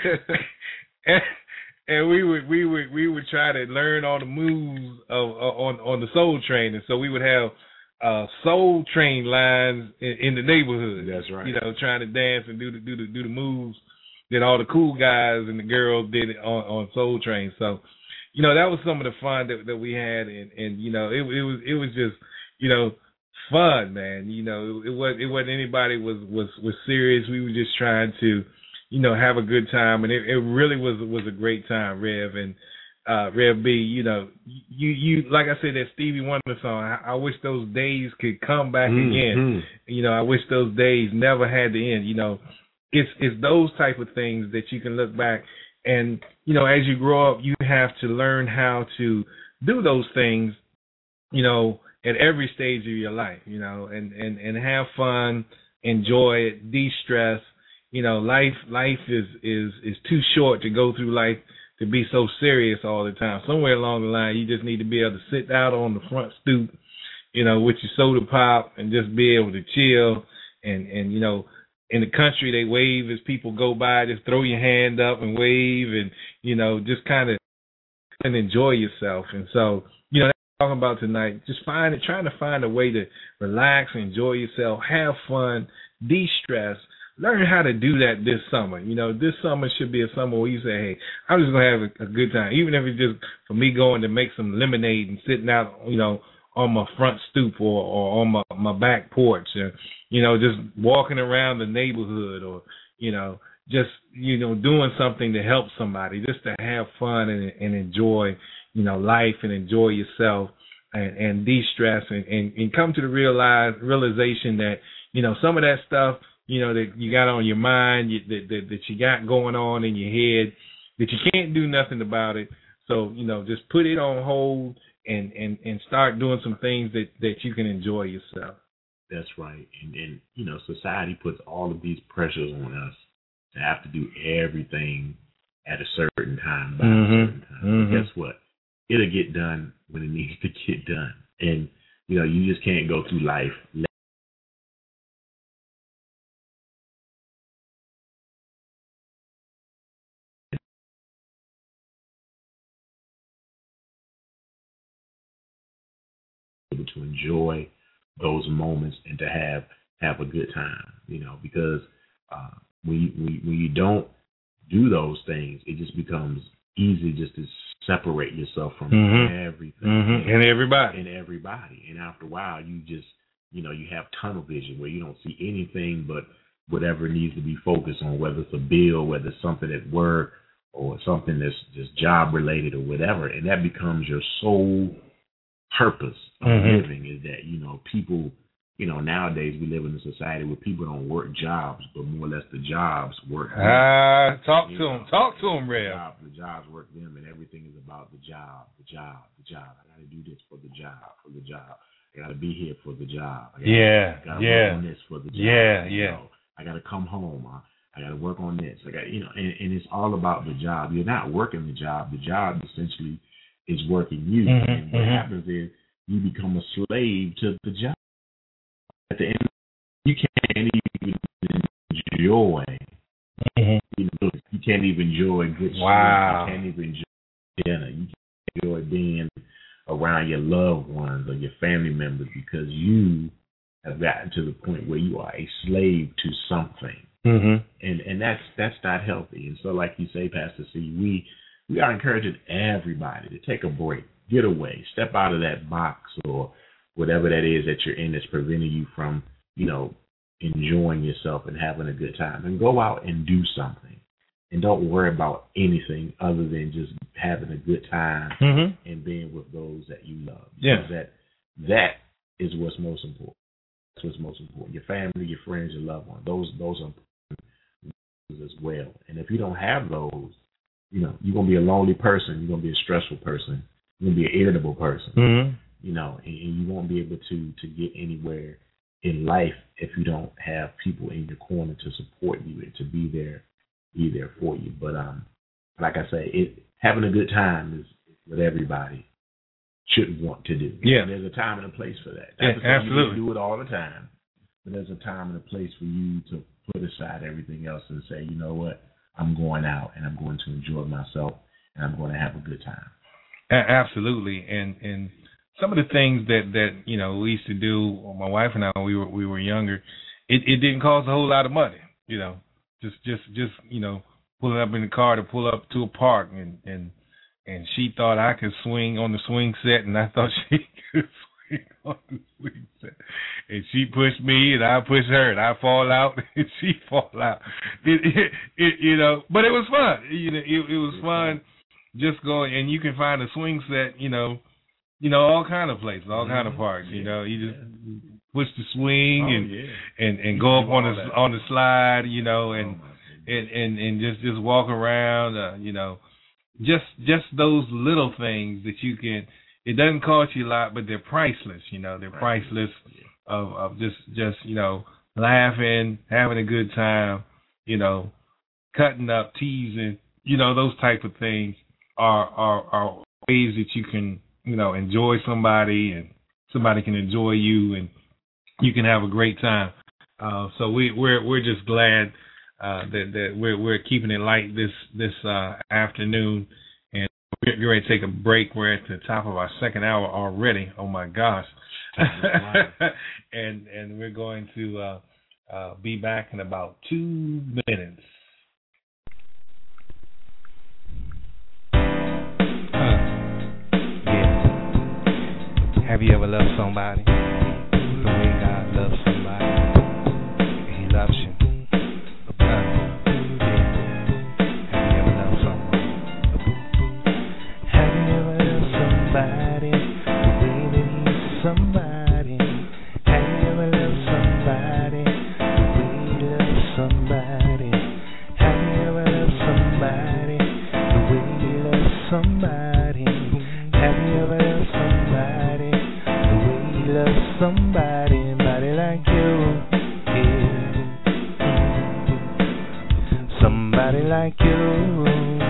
and, and we would we would we would try to learn all the moves of uh, on on the Soul Train, and so we would have uh, Soul Train lines in, in the neighborhood. That's right. You know, trying to dance and do the do the do the moves that all the cool guys and the girls did it on, on Soul Train. So, you know, that was some of the fun that that we had, and, and you know, it it was it was just, you know, fun, man. You know, it, it was it wasn't anybody was, was was serious. We were just trying to, you know, have a good time, and it, it really was was a great time, Rev and uh, Rev B. You know, you you like I said, that Stevie Wonder song. I, I wish those days could come back mm-hmm. again. You know, I wish those days never had to end. You know. It's it's those type of things that you can look back and, you know, as you grow up, you have to learn how to do those things, you know, at every stage of your life, you know, and, and, and have fun, enjoy it, de-stress. You know, life life is, is, is too short to go through life to be so serious all the time. Somewhere along the line, you just need to be able to sit out on the front stoop, you know, with your soda pop and just be able to chill and, and you know, in the country, they wave as people go by. Just throw your hand up and wave, and you know, just kind of and enjoy yourself. And so, you know, that's what I'm talking about tonight. Just find it, trying to find a way to relax, enjoy yourself, have fun, de-stress. Learn how to do that this summer. You know, this summer should be a summer where you say, "Hey, I'm just gonna have a, a good time," even if it's just for me going to make some lemonade and sitting out, you know, on my front stoop or, or on my, my back porch, or, you know, just walking around the neighborhood, or, you know, just, you know, doing something to help somebody, just to have fun and, and enjoy, you know, life and enjoy yourself and, and de-stress and, and, and come to the realize, realization that, you know, some of that stuff, you know, that you got on your mind, you, that, that, that you got going on in your head, that you can't do nothing about it. So, you know, just put it on hold and, and, and start doing some things that, that you can enjoy yourself. That's right. And, and, you know, society puts all of these pressures on us to have to do everything at a certain time, by mm-hmm. a certain time. Mm-hmm. But guess what? It'll get done when it needs to get done. And, you know, you just can't go through life to enjoy those moments and to have have a good time, you know, because uh, when, you, when, you, when you don't do those things, it just becomes easy just to separate yourself from mm-hmm. everything mm-hmm. and everybody. And everybody. And after a while, you just, you know, you have tunnel vision where you don't see anything but whatever needs to be focused on, whether it's a bill, whether it's something at work or something that's just job related or whatever. And that becomes your sole purpose of mm-hmm. living, is that, you know, people, you know, nowadays we live in a society where people don't work jobs, but more or less the jobs work them. Ah, talk you to know, them. Talk to them, Red. The, job, the jobs work them, and everything is about the job, the job, the job. I got to do this for the job, for the job. I got to be here for the job. I gotta, yeah, I gotta yeah. work on this for the job. Yeah, you yeah. know, I got to come home. I, I got to work on this. I got, you know, and, and it's all about the job. You're not working the job. The job essentially is working you. Mm-hmm, and what mm-hmm. happens is you become a slave to the job. At the end, you can't even enjoy. Mm-hmm. You know, you can't even enjoy good wow. sleep. You can't even enjoy dinner. You can't enjoy being around your loved ones or your family members because you have gotten to the point where you are a slave to something. Mm-hmm. And and that's that's not healthy. And so, like you say, Pastor C, we we are encouraging everybody to take a break, get away, step out of that box or whatever that is that you're in that's preventing you from, you know, enjoying yourself and having a good time, and go out and do something. And don't worry about anything other than just having a good time mm-hmm. and being with those that you love. Yeah. Because that that is what's most important. That's what's most important. Your family, your friends, your loved ones. Those those are important as well. And if you don't have those, you know, you're gonna be a lonely person. You're gonna be a stressful person. You're gonna be an irritable person. Mm-hmm. You know, and, and you won't be able to to get anywhere in life if you don't have people in your corner to support you and to be there, be there for you. But um, like I say, it having a good time is what everybody should want to do. Yeah. And there's a time and a place for that. Yeah, That's absolutely. You do it all the time, but there's a time and a place for you to put aside everything else and say, you know what, I'm going out and I'm going to enjoy myself and I'm going to have a good time. Absolutely, and and some of the things that, that you know we used to do, my wife and I, when we were we were younger, it, it didn't cost a whole lot of money. You know, just just just you know pulling up in the car to pull up to a park, and and and she thought I could swing on the swing set, and I thought she could swing on the swing set, and she pushed me, and I pushed her, and I fall out, and she fall out. It, it, it you know, but it was fun. You know, it, it was fun. Just go, and you can find a swing set, you know, you know, all kind of places, all kind of parks. You know, you just yeah. push the swing oh, and, yeah. and and go up on the on the slide, you know, and oh, and, and and just just walk around, uh, you know, just just those little things that you can. It doesn't cost you a lot, but they're priceless. You know, they're priceless yeah. of of just just you know laughing, having a good time, you know, cutting up, teasing, you know, those type of things. Are, are are ways that you can, you know, enjoy somebody and somebody can enjoy you and you can have a great time. Uh, so we, we're we're just glad uh, that that we're we're keeping it light this this uh, afternoon, and we're ready to take a break. We're at the top of our second hour already. Oh my gosh! and and we're going to uh, uh, be back in about two minutes. Have you ever loved somebody the way God loves somebody? He loves you. Uh, yeah. Have you ever loved someone? Have you ever loved somebody the way that he's somebody? Have you ever loved somebody the way he loves somebody? Have you ever loved somebody the way he loves somebody? Have you ever loved somebody? Love somebody, somebody like you, yeah. Somebody like you,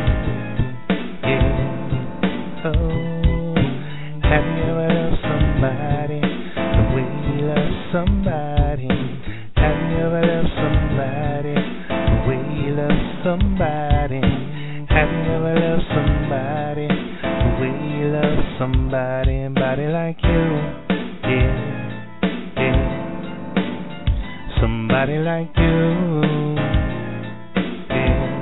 yeah. Oh, have you ever loved somebody the way you love somebody? Have you ever loved somebody the way you love somebody? Have you ever loved somebody the way you love somebody, somebody like you? Yeah, yeah. Somebody like you. Yeah.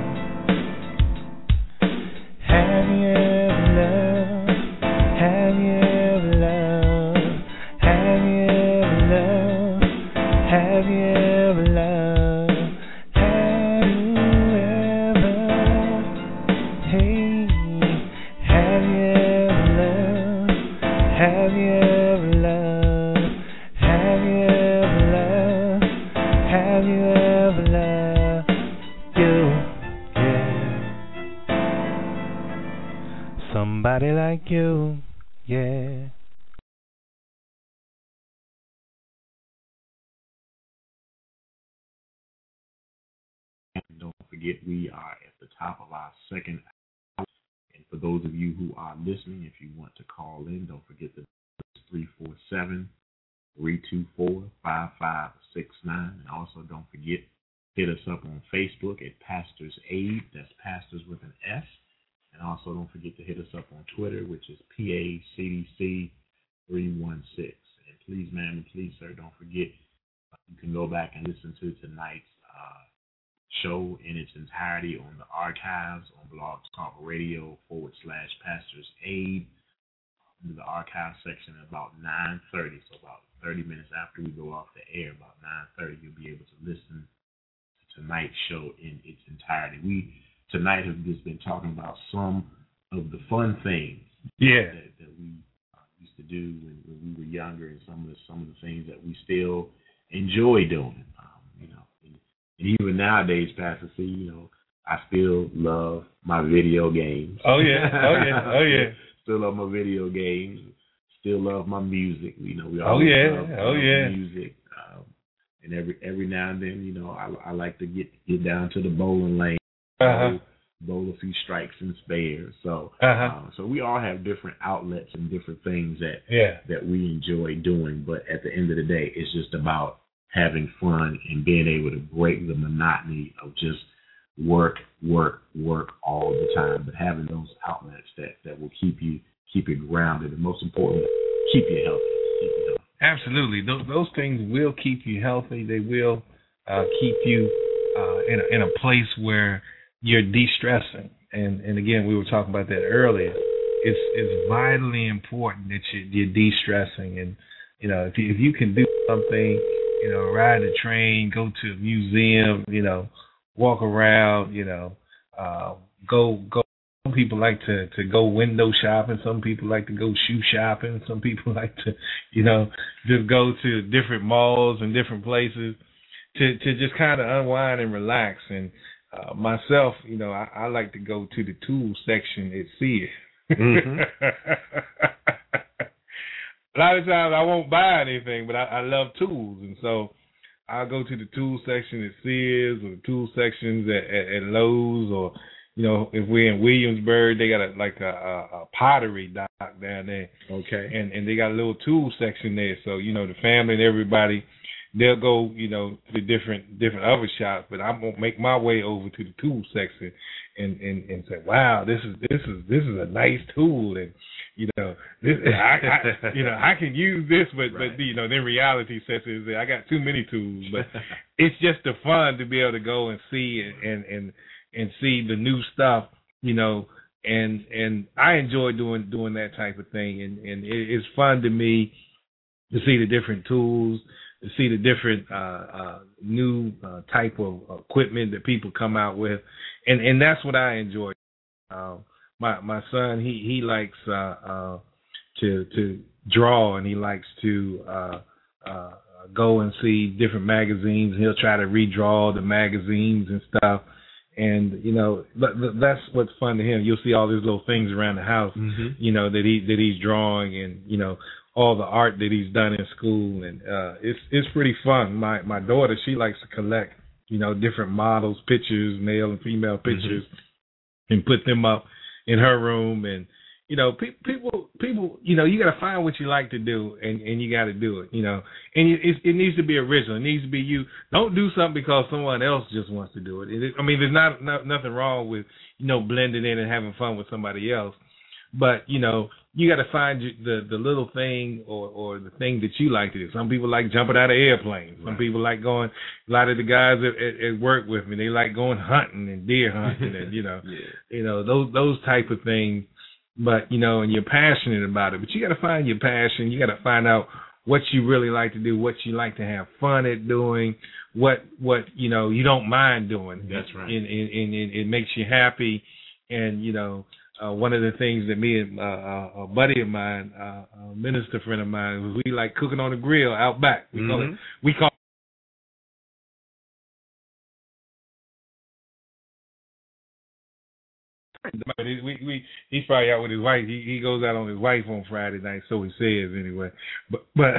Have you ever loved? Have you ever loved? Have you ever loved? Have you ever loved? Have you ever? Hey, have you ever loved? Have you ever loved? Somebody like you, yeah. And don't forget, we are at the top of our second hour. And for those of you who are listening, if you want to call in, don't forget the three four seven, three two four, five five six nine. And also don't forget, hit us up on Facebook at Pastors Aid. That's Pastors with an S. And also don't forget to hit us up on Twitter, which is P A C D C three one six. And please, ma'am, and please, sir, don't forget, uh, you can go back and listen to tonight's uh, show in its entirety on the archives on Blog Talk Radio forward slash Pastors Aid. Into the archive section at about nine thirty, so about thirty minutes after we go off the air, about nine thirty, you'll be able to listen to tonight's show in its entirety. We tonight have just been talking about some of the fun things yeah. that, that we uh, used to do when, when we were younger, and some of the some of the things that we still enjoy doing. Um, you know, and, and even nowadays, Pastor C, you know, I still love my video games. Oh yeah, oh yeah, oh yeah. Still love my video games. Still love my music. You know, we oh always yeah, love, oh love yeah, music. Um, and every every now and then, you know, I I like to get get down to the bowling lane. Uh-huh. bowl a few strikes and spares. So, uh-huh. uh, so we all have different outlets and different things that yeah. that we enjoy doing. But at the end of the day, it's just about having fun and being able to break the monotony of just work, work, work all the time. But having those outlets that, that will keep you keep you grounded, and most important, keep you healthy. Keep you healthy. Absolutely, those those things will keep you healthy. They will uh, keep you uh, in a, in a place where you're de-stressing. And and again, we were talking about that earlier. It's it's vitally important that you, you're de-stressing. And you know, if you, if you can do something, you know, ride a train, go to a museum, you know, walk around, you know, uh, go go. Some people like to, to go window shopping. Some people like to go shoe shopping. Some people like to, you know, just go to different malls and different places to, to just kind of unwind and relax. And uh, myself, you know, I, I like to go to the tool section at Sears. Mm-hmm. A lot of times I won't buy anything, but I, I love tools. And so I'll go to the tool section at Sears or the tool sections at, at, at Lowe's, or you know, if we're in Williamsburg, they got a, like a, a, a pottery dock down there. Okay. And and they got a little tool section there. So, you know, the family and everybody, they'll go, you know, to different different other shops. But I'm gonna make my way over to the tool section and, and, and say, wow, this is this is this is a nice tool, and you know, this I, I you know I can use this, but right. but you know, then reality sets in that I got too many tools. But it's just the fun to be able to go and see and and. and and see the new stuff, you know, and and I enjoy doing doing that type of thing, and, and it, it's fun to me to see the different tools, to see the different uh, uh, new uh, type of equipment that people come out with, and, and that's what I enjoy. Uh, my my son, he he likes uh, uh, to to draw, and he likes to uh, uh, go and see different magazines. He'll try to redraw the magazines and stuff. And, you know, but that's what's fun to him. You'll see all these little things around the house, mm-hmm. you know, that he that he's drawing, and, you know, all the art that he's done in school. And uh, it's it's pretty fun. My my daughter, she likes to collect, you know, different models, pictures, male and female pictures, mm-hmm. and put them up in her room. And, you know, pe- people, people, you know, you got to find what you like to do, and, and you got to do it, you know. And you, it, it needs to be original. It needs to be you. Don't do something because someone else just wants to do it. it I mean, there's not, not nothing wrong with, you know, blending in and having fun with somebody else. But, you know, you got to find the the little thing or, or the thing that you like to do. Some people like jumping out of airplanes. Some right. people like going, a lot of the guys at, at, at work with me, they like going hunting and deer hunting and, you know, yeah. you know, those those type of things. But, you know, and you're passionate about it. But you got to find your passion. You got to find out what you really like to do, what you like to have fun at doing, what, what you know, you don't mind doing. That's right. And, and, and it, it makes you happy. And, you know, uh, one of the things that me and uh, a buddy of mine, uh, a minister friend of mine, was we like cooking on the grill out back. We mm-hmm. call it, we call We, we, he's probably out with his wife. He, he goes out on his wife on Friday night, so he says anyway. But, but,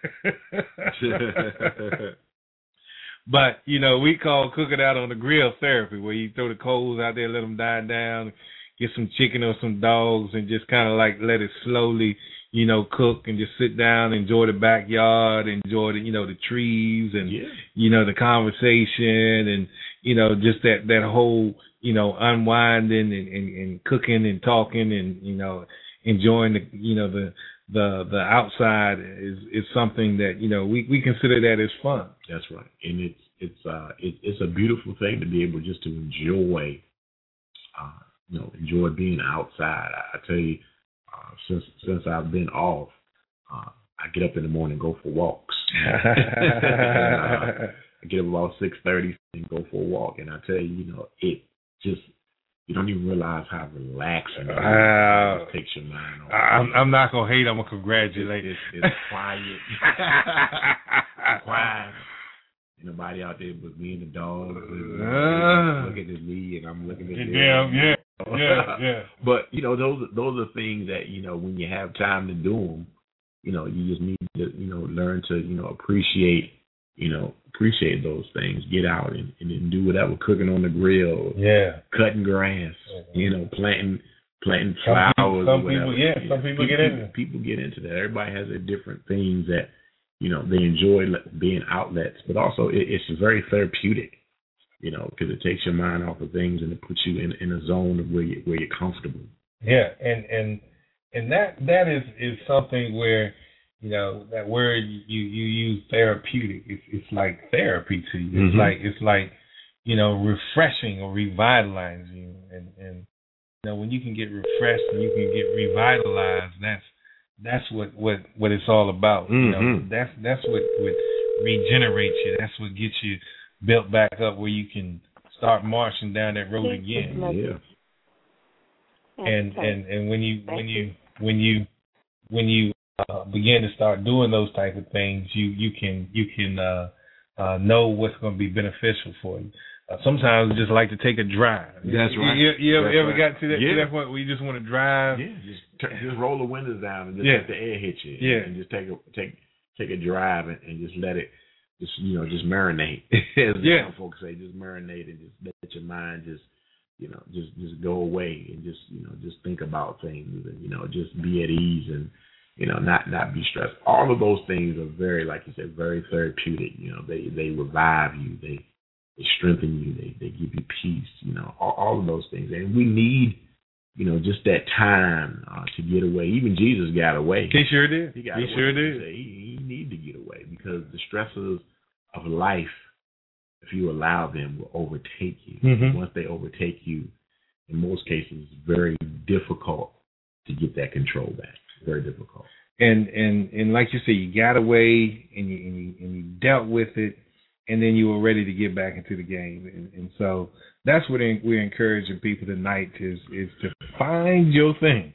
but you know, we call cooking out on the grill therapy, where you throw the coals out there, let them die down, get some chicken or some dogs, and just kind of like let it slowly, you know, cook, and just sit down, enjoy the backyard, enjoy the, you know, the trees, and yeah. you know, the conversation, and you know, just that that whole, you know, unwinding and, and, and cooking and talking and, you know, enjoying the, you know, the, the, the outside is, is something that, you know, we, we consider that as fun. That's right. And it's, it's, uh, it, it's a beautiful thing to be able just to enjoy, uh, you know, enjoy being outside. I, I tell you, uh, since, since I've been off, uh, I get up in the morning and go for walks. and, uh, I get up about six thirty and go for a walk. And I tell you, you know, it, just, you don't even realize how relaxing it, uh, it takes your mind off. I'm, I'm not going to hate, I'm going to congratulate. It's, it's, it's quiet. quiet. Ain't nobody out there but me and the dogs. And, uh, look at this me, and I'm looking at this. Damn, yeah, yeah, yeah. But, you know, those, those are things that, you know, when you have time to do them, you know, you just need to, you know, learn to, you know, appreciate, you know, appreciate those things. Get out and, and, and do whatever, cooking on the grill, yeah, cutting grass, mm-hmm. you know, planting planting some flowers. People, some or whatever. people, yeah, some people, people get into it. People get into that. Everybody has their different things that, you know, they enjoy being outlets, but also it, it's very therapeutic, you know, because it takes your mind off of things and it puts you in, in a zone of where you, where you're comfortable. Yeah, and and and that that is, is something where, you know, that word you, you use, therapeutic. It's it's like therapy to you. It's mm-hmm. like it's like, you know, refreshing or revitalizing you. And, and you know, when you can get refreshed and you can get revitalized, that's that's what, what, what it's all about. Mm-hmm. You know, that's that's what, what regenerates you. That's what gets you built back up where you can start marching down that road again. Yeah. And and and when you when you when you when you uh, begin to start doing those type of things, you you can you can uh, uh, know what's going to be beneficial for you. Uh, sometimes I just like to take a drive. That's right. You, you ever, That's ever right. got to that, yeah. to that point where you just want to drive? Yeah, just t- just roll the windows down and just yeah. let the air hit you. Yeah, and just take a take take a drive and, and just let it just you know just marinate. As yeah. some folks say, just marinate and just let your mind just you know just just go away and just you know just think about things and you know just be at ease and you know not not be stressed. All of those things are very, like you said, very therapeutic. You know, they they revive you. They They strengthen you. They they give you peace. You know, all, all of those things. And we need, you know, just that time uh, to get away. Even Jesus got away. He sure did. He got he away. sure did. He, he needed to get away because the stresses of life, if you allow them, will overtake you. Mm-hmm. Once they overtake you, in most cases, it's very difficult to get that control back. Very difficult. And and and like you say, you got away and you and you, and you dealt with it. And then you were ready to get back into the game. And, and so that's what we're encouraging people tonight is, is to find your thing.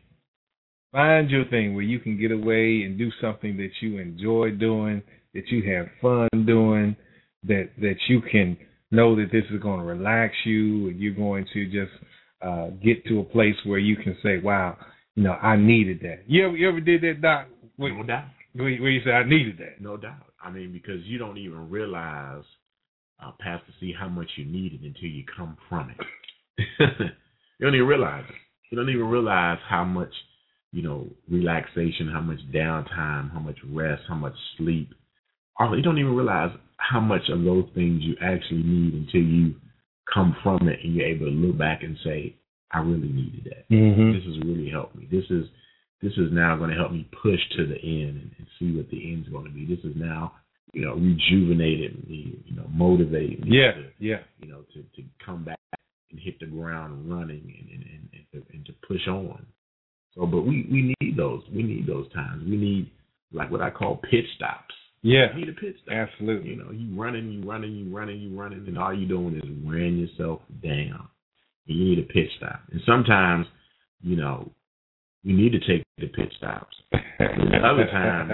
Find your thing where you can get away and do something that you enjoy doing, that you have fun doing, that, that you can know that this is going to relax you and you're going to just uh, get to a place where you can say, wow, you know, I needed that. You ever, you ever did that, Doc? Where, no doubt. Where you said, I needed that. No doubt. I mean, because you don't even realize, uh, Pastor C, how much you need it until you come from it. You don't even realize it. You don't even realize how much, you know, relaxation, how much downtime, how much rest, how much sleep. You don't even realize how much of those things you actually need until you come from it and you're able to look back and say, I really needed that. Mm-hmm. This has really helped me. This is This is now going to help me push to the end and, and see what the end's going to be. This is now, you know, rejuvenated me, you know, motivated me. Yeah, to, yeah. You know, to, to come back and hit the ground running and, and, and, and, to, and to push on. So, but we, we need those. We need those times. We need, like, what I call pit stops. Yeah. You need a pit stop. Absolutely. You know, you running, you running, you running, you running, and all you're doing is wearing yourself down. And you need a pit stop. And sometimes, you know, we need to take the pit stops. And other times,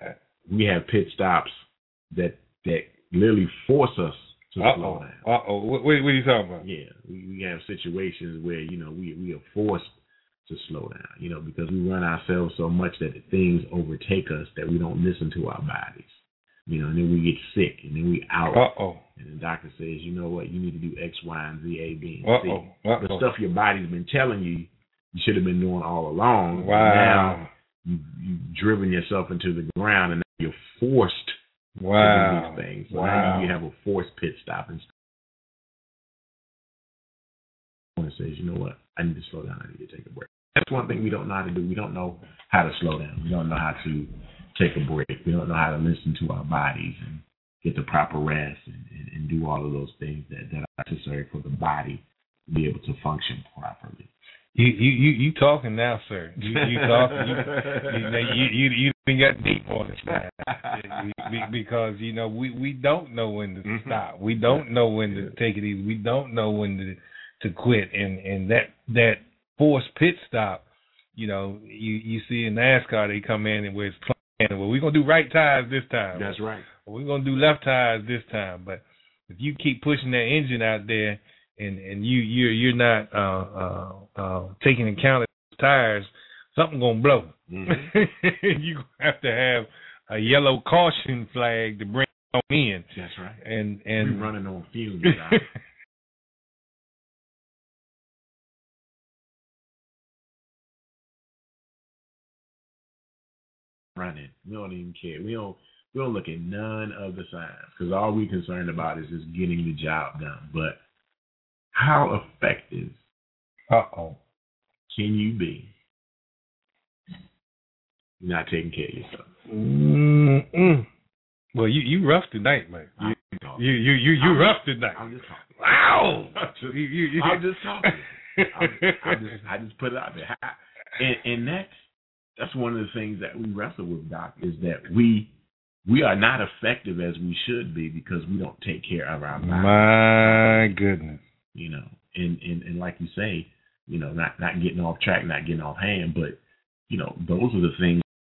we have pit stops that that literally force us to Uh-oh. slow down. Uh-oh. What, what are you talking about? Yeah, we, we have situations where, you know, we, we are forced to slow down, you know, because we run ourselves so much that things overtake us that we don't listen to our bodies. You know, and then we get sick, and then we out. Uh-oh. And the doctor says, you know what, you need to do X, Y, and Z, A, B, and Uh-oh. C. Uh-oh. The stuff your body's been telling you you should have been doing all along. Wow. Now you, you've driven yourself into the ground, and now you're forced wow. to do these things. So wow. now you have a forced pit stop. And says, you know what, I need to slow down. I need to take a break. That's one thing we don't know how to do. We don't know how to slow down. We don't know how to take a break. We don't know how to listen to our bodies and get the proper rest and, and, and do all of those things that, that are necessary for the body to be able to function properly. You you you, you talking now, sir? You, you talking? You you you, you, you got deep on us now, because you know we, we don't know when to mm-hmm. stop. We don't know when to take it easy. We don't know when to to quit. And, and that that forced pit stop, you know, you, you see in NASCAR they come in and where it's playing. Well, we're gonna do right tires this time. That's right. Or we're gonna do left tires this time. But if you keep pushing that engine out there, and, and you you're you're not uh, uh, uh, taking account of those tires, something gonna blow. Mm-hmm. You have to have a yellow caution flag to bring on in. That's right. And and we're running on fumes. Running. We don't even care. We don't. We don't look at none of the signs because all we're concerned about is just getting the job done. But how effective Uh-oh. can you be not taking care of yourself? Mm-mm. Well, you you rough tonight, man. You you you you, you rough tonight. I'm just talking. Wow. I'm just, you, you, you. I'm just talking. I'm, I just I just put it out there, and, and that's that's one of the things that we wrestle with, Doc, is that we we are not effective as we should be because we don't take care of our body. My goodness. You know, and, and, and like you say, you know, not, not getting off track, not getting off hand, but, you know, those are the things.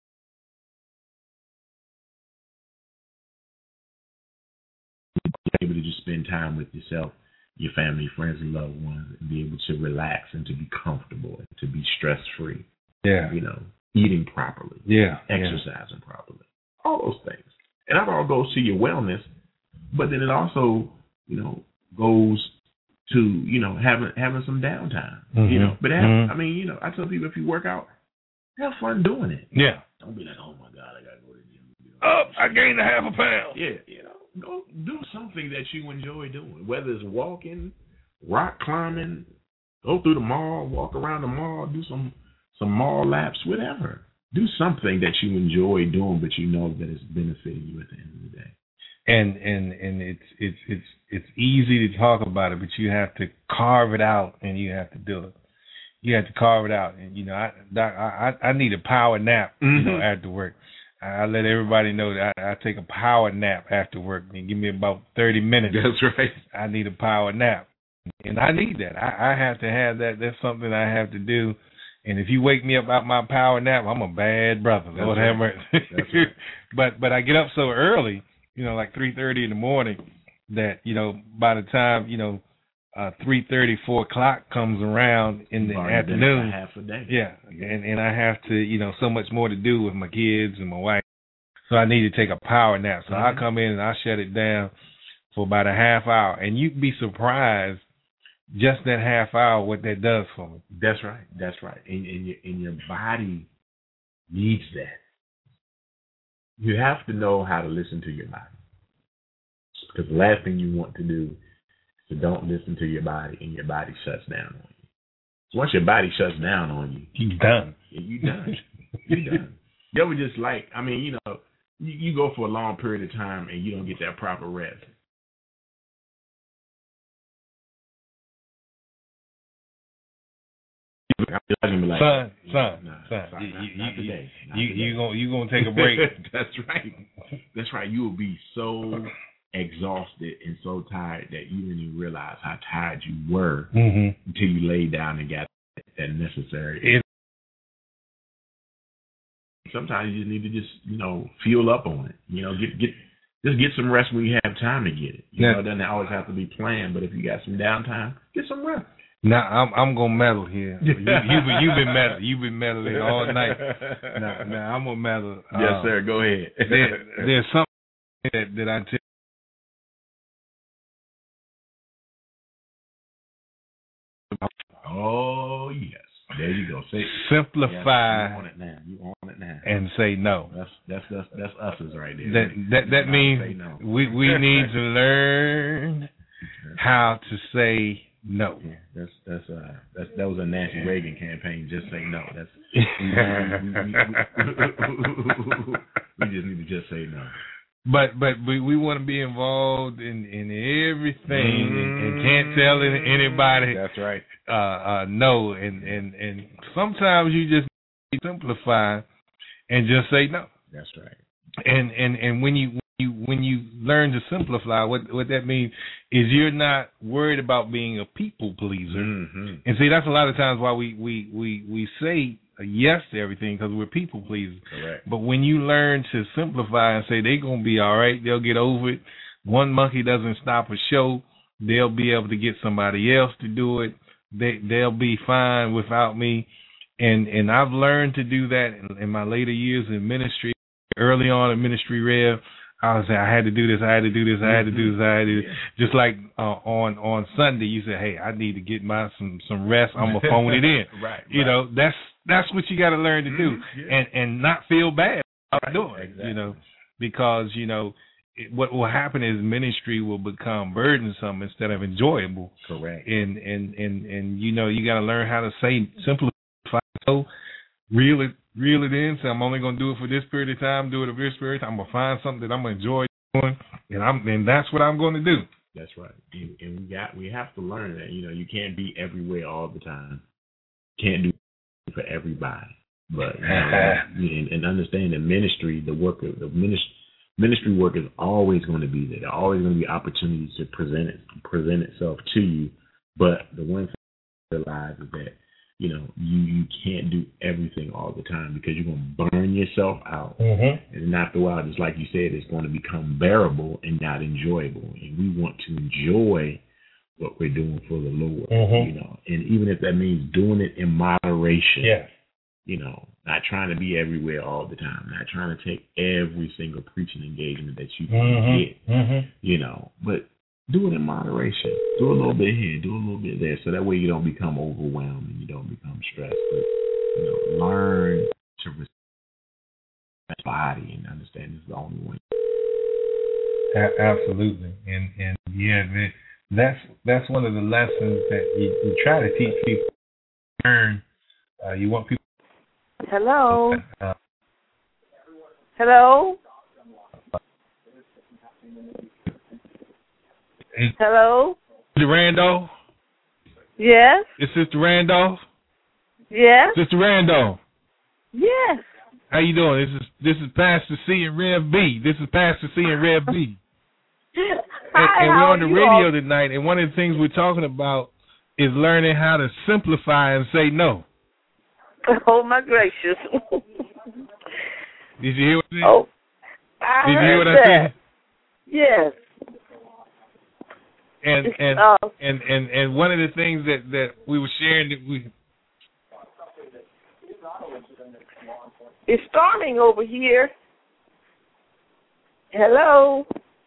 Able to just spend time with yourself, your family, friends, and loved ones, and be able to relax and to be comfortable and to be stress-free. Yeah. You know, eating properly. Yeah. Exercising yeah. properly. All those things. And that all goes to your wellness, but then it also, you know, goes to, you know, having having some downtime. Mm-hmm. You know, but have, mm-hmm. I mean, you know, I tell people if you work out, have fun doing it. Yeah. Don't be like, oh my God, I gotta go to the gym. Oh, I gained a half a pound. Yeah, you know, go do something that you enjoy doing, whether it's walking, rock climbing, go through the mall, walk around the mall, do some some mall laps, whatever. Do something that you enjoy doing, but you know that it's benefiting you at the end of the day. And and and it's it's it's it's easy to talk about it, but you have to carve it out, and you have to do it. You have to carve it out, and you know, I I I need a power nap, mm-hmm. you know, after work. I let everybody know that I, I take a power nap after work. And give me about thirty minutes. That's right. I need a power nap, and I need that. I, I have to have that. That's something I have to do. And if you wake me up out my power nap, I'm a bad brother. That's Lord right. have mercy. That's right. but but I get up so early, you know, like three thirty in the morning, that you know by the time you know uh, three thirty, four o'clock comes around in the Already afternoon, half a day. yeah, and and I have to you know so much more to do with my kids and my wife, so I need to take a power nap. So mm-hmm. I come in and I shut it down for about a half hour, and you'd be surprised. Just that half hour, what that does for me. That's right. That's right. And, and, your, and your body needs that. You have to know how to listen to your body. Because the last thing you want to do is to don't listen to your body, and your body shuts down on you. So once your body shuts down on you, you're done. You're done. You're done. You ever just like, I mean, you know, you, you go for a long period of time and you don't get that proper rest. Like, son, son, nah, son, son, you, not, you, not you, today. Not you, today. you gonna you gonna take a break? That's right. That's right. You will be so exhausted and so tired that you didn't even realize how tired you were mm-hmm. until you laid down and got that necessary. It, Sometimes you just need to just you know fuel up on it. You know, get get just get some rest when you have time to get it. You yeah. know, it doesn't always have to be planned, but if you got some downtime, get some rest. Now I'm I'm gonna meddle here. You, you've been you've been meddling. You've been meddling all night. Now, now I'm gonna meddle. Yes, uh, sir. Go ahead. there, there's something that, that I tell. Oh yes, there you go. Say simplify. Yes, you on it now. You on it now. And say no. That's that's that's that's us's right there. That that that means no. we we need to learn how to say no. Yeah, that's that's uh that's that was a Nancy Reagan campaign. Just say no. That's we, we, we, we, we just need to just say no. But but we, we want to be involved in, in everything mm-hmm. and, and can't tell anybody. That's right. Uh, uh, no, and, and and sometimes you just simplify and just say no. That's right. And and and when you you when you learn to simplify, what what that means is you're not worried about being a people pleaser. Mm-hmm. And see, that's a lot of times why we we we, we say yes to everything, because we're people pleasers. Correct. But when you learn to simplify and say they're gonna be all right, they'll get over it. One monkey doesn't stop a show. They'll be able to get somebody else to do it. They they'll be fine without me. And and I've learned to do that in, in my later years in ministry. Early on in Ministry Rev, I was saying I had to do this, I had to do this, I had to do this, I had to. Yeah. Just like uh, on on Sunday, you say, "Hey, I need to get my some some rest. I'm gonna phone it in." right. You right. know, that's that's what you got to learn to do, mm-hmm. yeah. and and not feel bad about right. doing it. Exactly. You know, because you know it, what will happen is ministry will become burdensome instead of enjoyable. Correct. And and and and you know you got to learn how to say simplify. So reel it. Reel it in. So I'm only gonna do it for this period of time. Do it for this period of time. I'm gonna find something that I'm gonna enjoy doing, and I'm and that's what I'm gonna do. That's right. And, and we got we have to learn that. You know, you can't be everywhere all the time. Can't do it for everybody. But you know, and, and understand that ministry, the work of the ministry, ministry work is always going to be there. There are always going to be opportunities to present it, present itself to you. But the one thing to realize is that, you know, you, you can't do everything all the time because you're going to burn yourself out. Mm-hmm. And after a while, just like you said, it's going to become bearable and not enjoyable. And we want to enjoy what we're doing for the Lord, mm-hmm. you know, and even if that means doing it in moderation, yeah. you know, not trying to be everywhere all the time, not trying to take every single preaching engagement that you can mm-hmm. get, mm-hmm. you know, but do it in moderation. Do a little bit here, do a little bit there, so that way you don't become overwhelmed and you don't become stressed. But, you know, learn to respect the body and understand it's the only way. A- absolutely, and and yeah, that's that's one of the lessons that you, you try to teach people. Learn. Uh, you want people. Hello. Uh, Hello. Hello. Sister Randolph. Yes. Is Sister Randolph? Yes. Sister Randolph. Yes. How you doing? This is this is Pastor C and Rev B. This is Pastor C and Rev B. Hi, and, and we're on the radio all? tonight, and one of the things we're talking about is learning how to simplify and say no. Oh my gracious! Did you hear what I said? Oh, I Did you heard hear what that. I said? Yes. And and, uh, and and and one of the things that, that we were sharing that we. It's storming over here. Hello.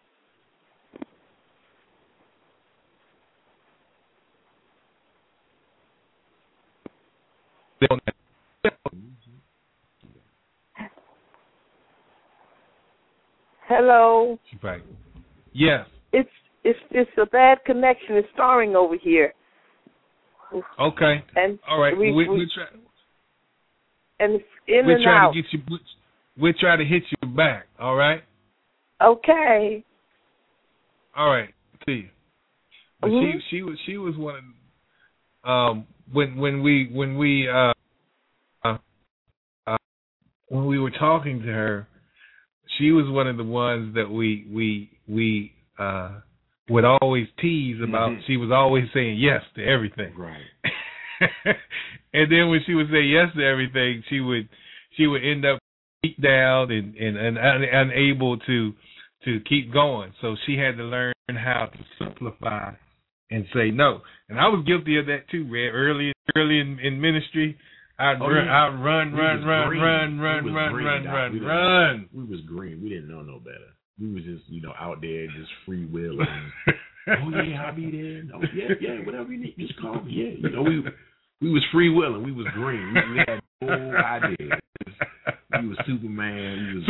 Hello. Yes. It's it's it's a bad connection. It's storming over here. Okay. And all right. We, we, we, we try. And it's in we and try out. to get you. We try to hit you back. All right. Okay. All right. See you. But mm-hmm. she she was she was one of um when when we when we uh, uh uh when we were talking to her, she was one of the ones that we we we uh would always tease about. Mm-hmm. She was always saying yes to everything. Right. And then when she would say yes to everything, she would she would end up beat down and, and, and un, unable to to keep going. So she had to learn how to simplify and say no. And I was guilty of that too, Red. Early early in, in ministry, I'd oh, run, yeah. I'd run, run, run, green. run, run, we run, green, run, Doc. run, we run. We was green. We didn't know no better. We was just, you know, out there just free willing. Oh yeah, I'll be there. Oh yeah, yeah, whatever you need, just call me. Yeah, you know, we we was free willing. We was green. We, we had no idea. We was Superman. We was.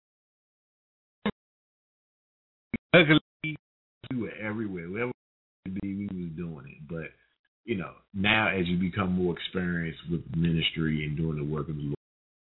We were everywhere. Wherever we could be, we was doing it. But you know, now as you become more experienced with ministry and doing the work of the Lord,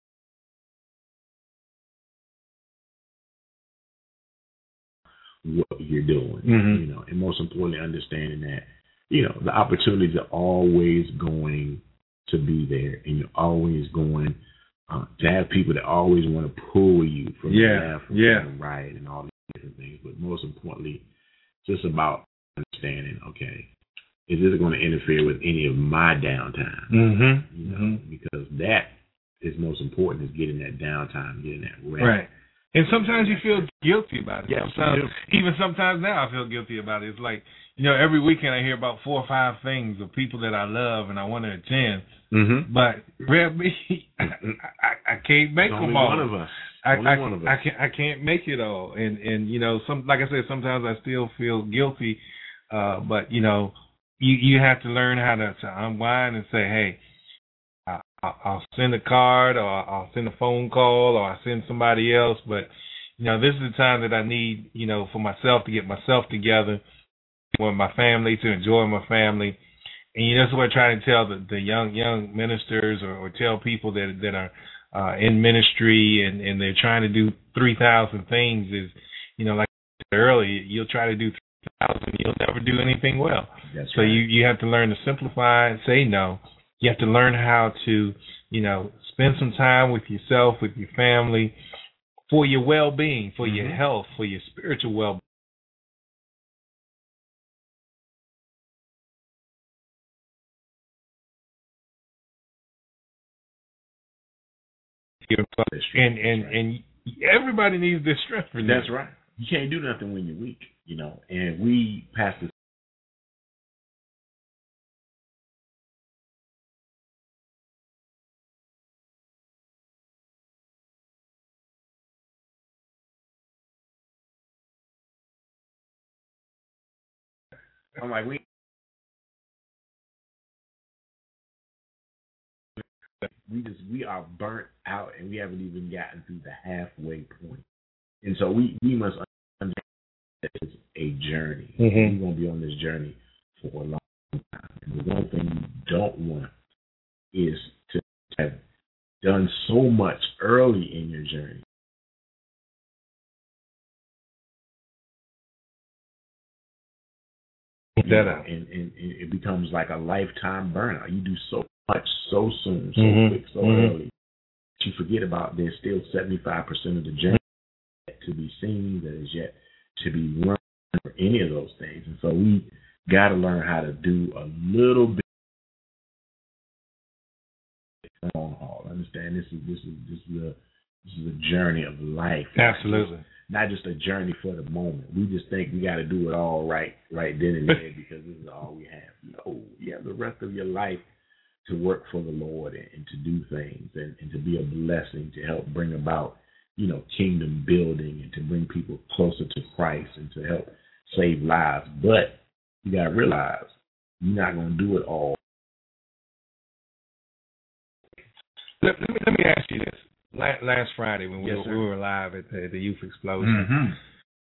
what you're doing, mm-hmm. you know, and most importantly, understanding that, you know, the opportunities are always going to be there, and you're always going uh, to have people that always want to pull you from yeah. the left, from yeah. the right, and all these different things. But most importantly, just about understanding, okay, is this going to interfere with any of my downtime? Mm-hmm. You know, mm-hmm. because that is most important, is getting that downtime, getting that rest. Right. And sometimes you feel guilty about it. Yeah, sometimes, even sometimes now I feel guilty about it. It's like, you know, every weekend I hear about four or five things of people that I love and I want to attend. Mm-hmm. But Rev B, I, I, I can't make There's them only all. one of us. I, Only I, one of us. I can't I can't make it all, and and you know some like I said, sometimes I still feel guilty, uh, but you know you you have to learn how to, to unwind and say, hey, I, I'll send a card, or I'll send a phone call, or I'll send somebody else, but you know this is the time that I need, you know, for myself to get myself together, for my family to enjoy my family. And you know, that's what I try to tell the, the young young ministers, or, or tell people that that are uh, in ministry and, and they're trying to do three thousand things. Is, you know, like I said earlier, you'll try to do three thousand, you'll never do anything well. That's so right. you you have to learn to simplify and say no. You have to learn how to, you know, spend some time with yourself, with your family, for your well-being, for mm-hmm. your health, for your spiritual well-being. And and right. and everybody needs this strength. For That's right. You can't do nothing when you're weak, you know. And we passed this. I'm like, we we just we are burnt out, and we haven't even gotten through the halfway point. And so we we must understand that it's a journey. Mm-hmm. We're gonna be on this journey for a long time. And the one thing you don't want is to have done so much early in your journey. You know, and, and, and it becomes like a lifetime burnout. You do so much so soon, so mm-hmm. quick, so mm-hmm. early. You forget about there's still seventy-five percent of the journey yet to be seen, that is yet to be run, for any of those things. And so we got to learn how to do a little bit long haul. Understand this is this is this is a this is a journey of life. Absolutely. Not just a journey for the moment. We just think we got to do it all right, right then and there because this is all we have. No, you have the rest of your life to work for the Lord and, and to do things and, and to be a blessing, to help bring about, you know, kingdom building and to bring people closer to Christ and to help save lives. But you got to realize you're not going to do it all. Let, let, me, let me ask you this. Last Friday when we, yes, were, we were live at the, the Youth Explosion,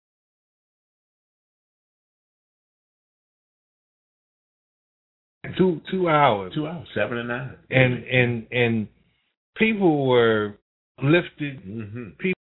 mm-hmm. two two hours, two hours, seven and nine, and and and people were lifted. Mm-hmm. People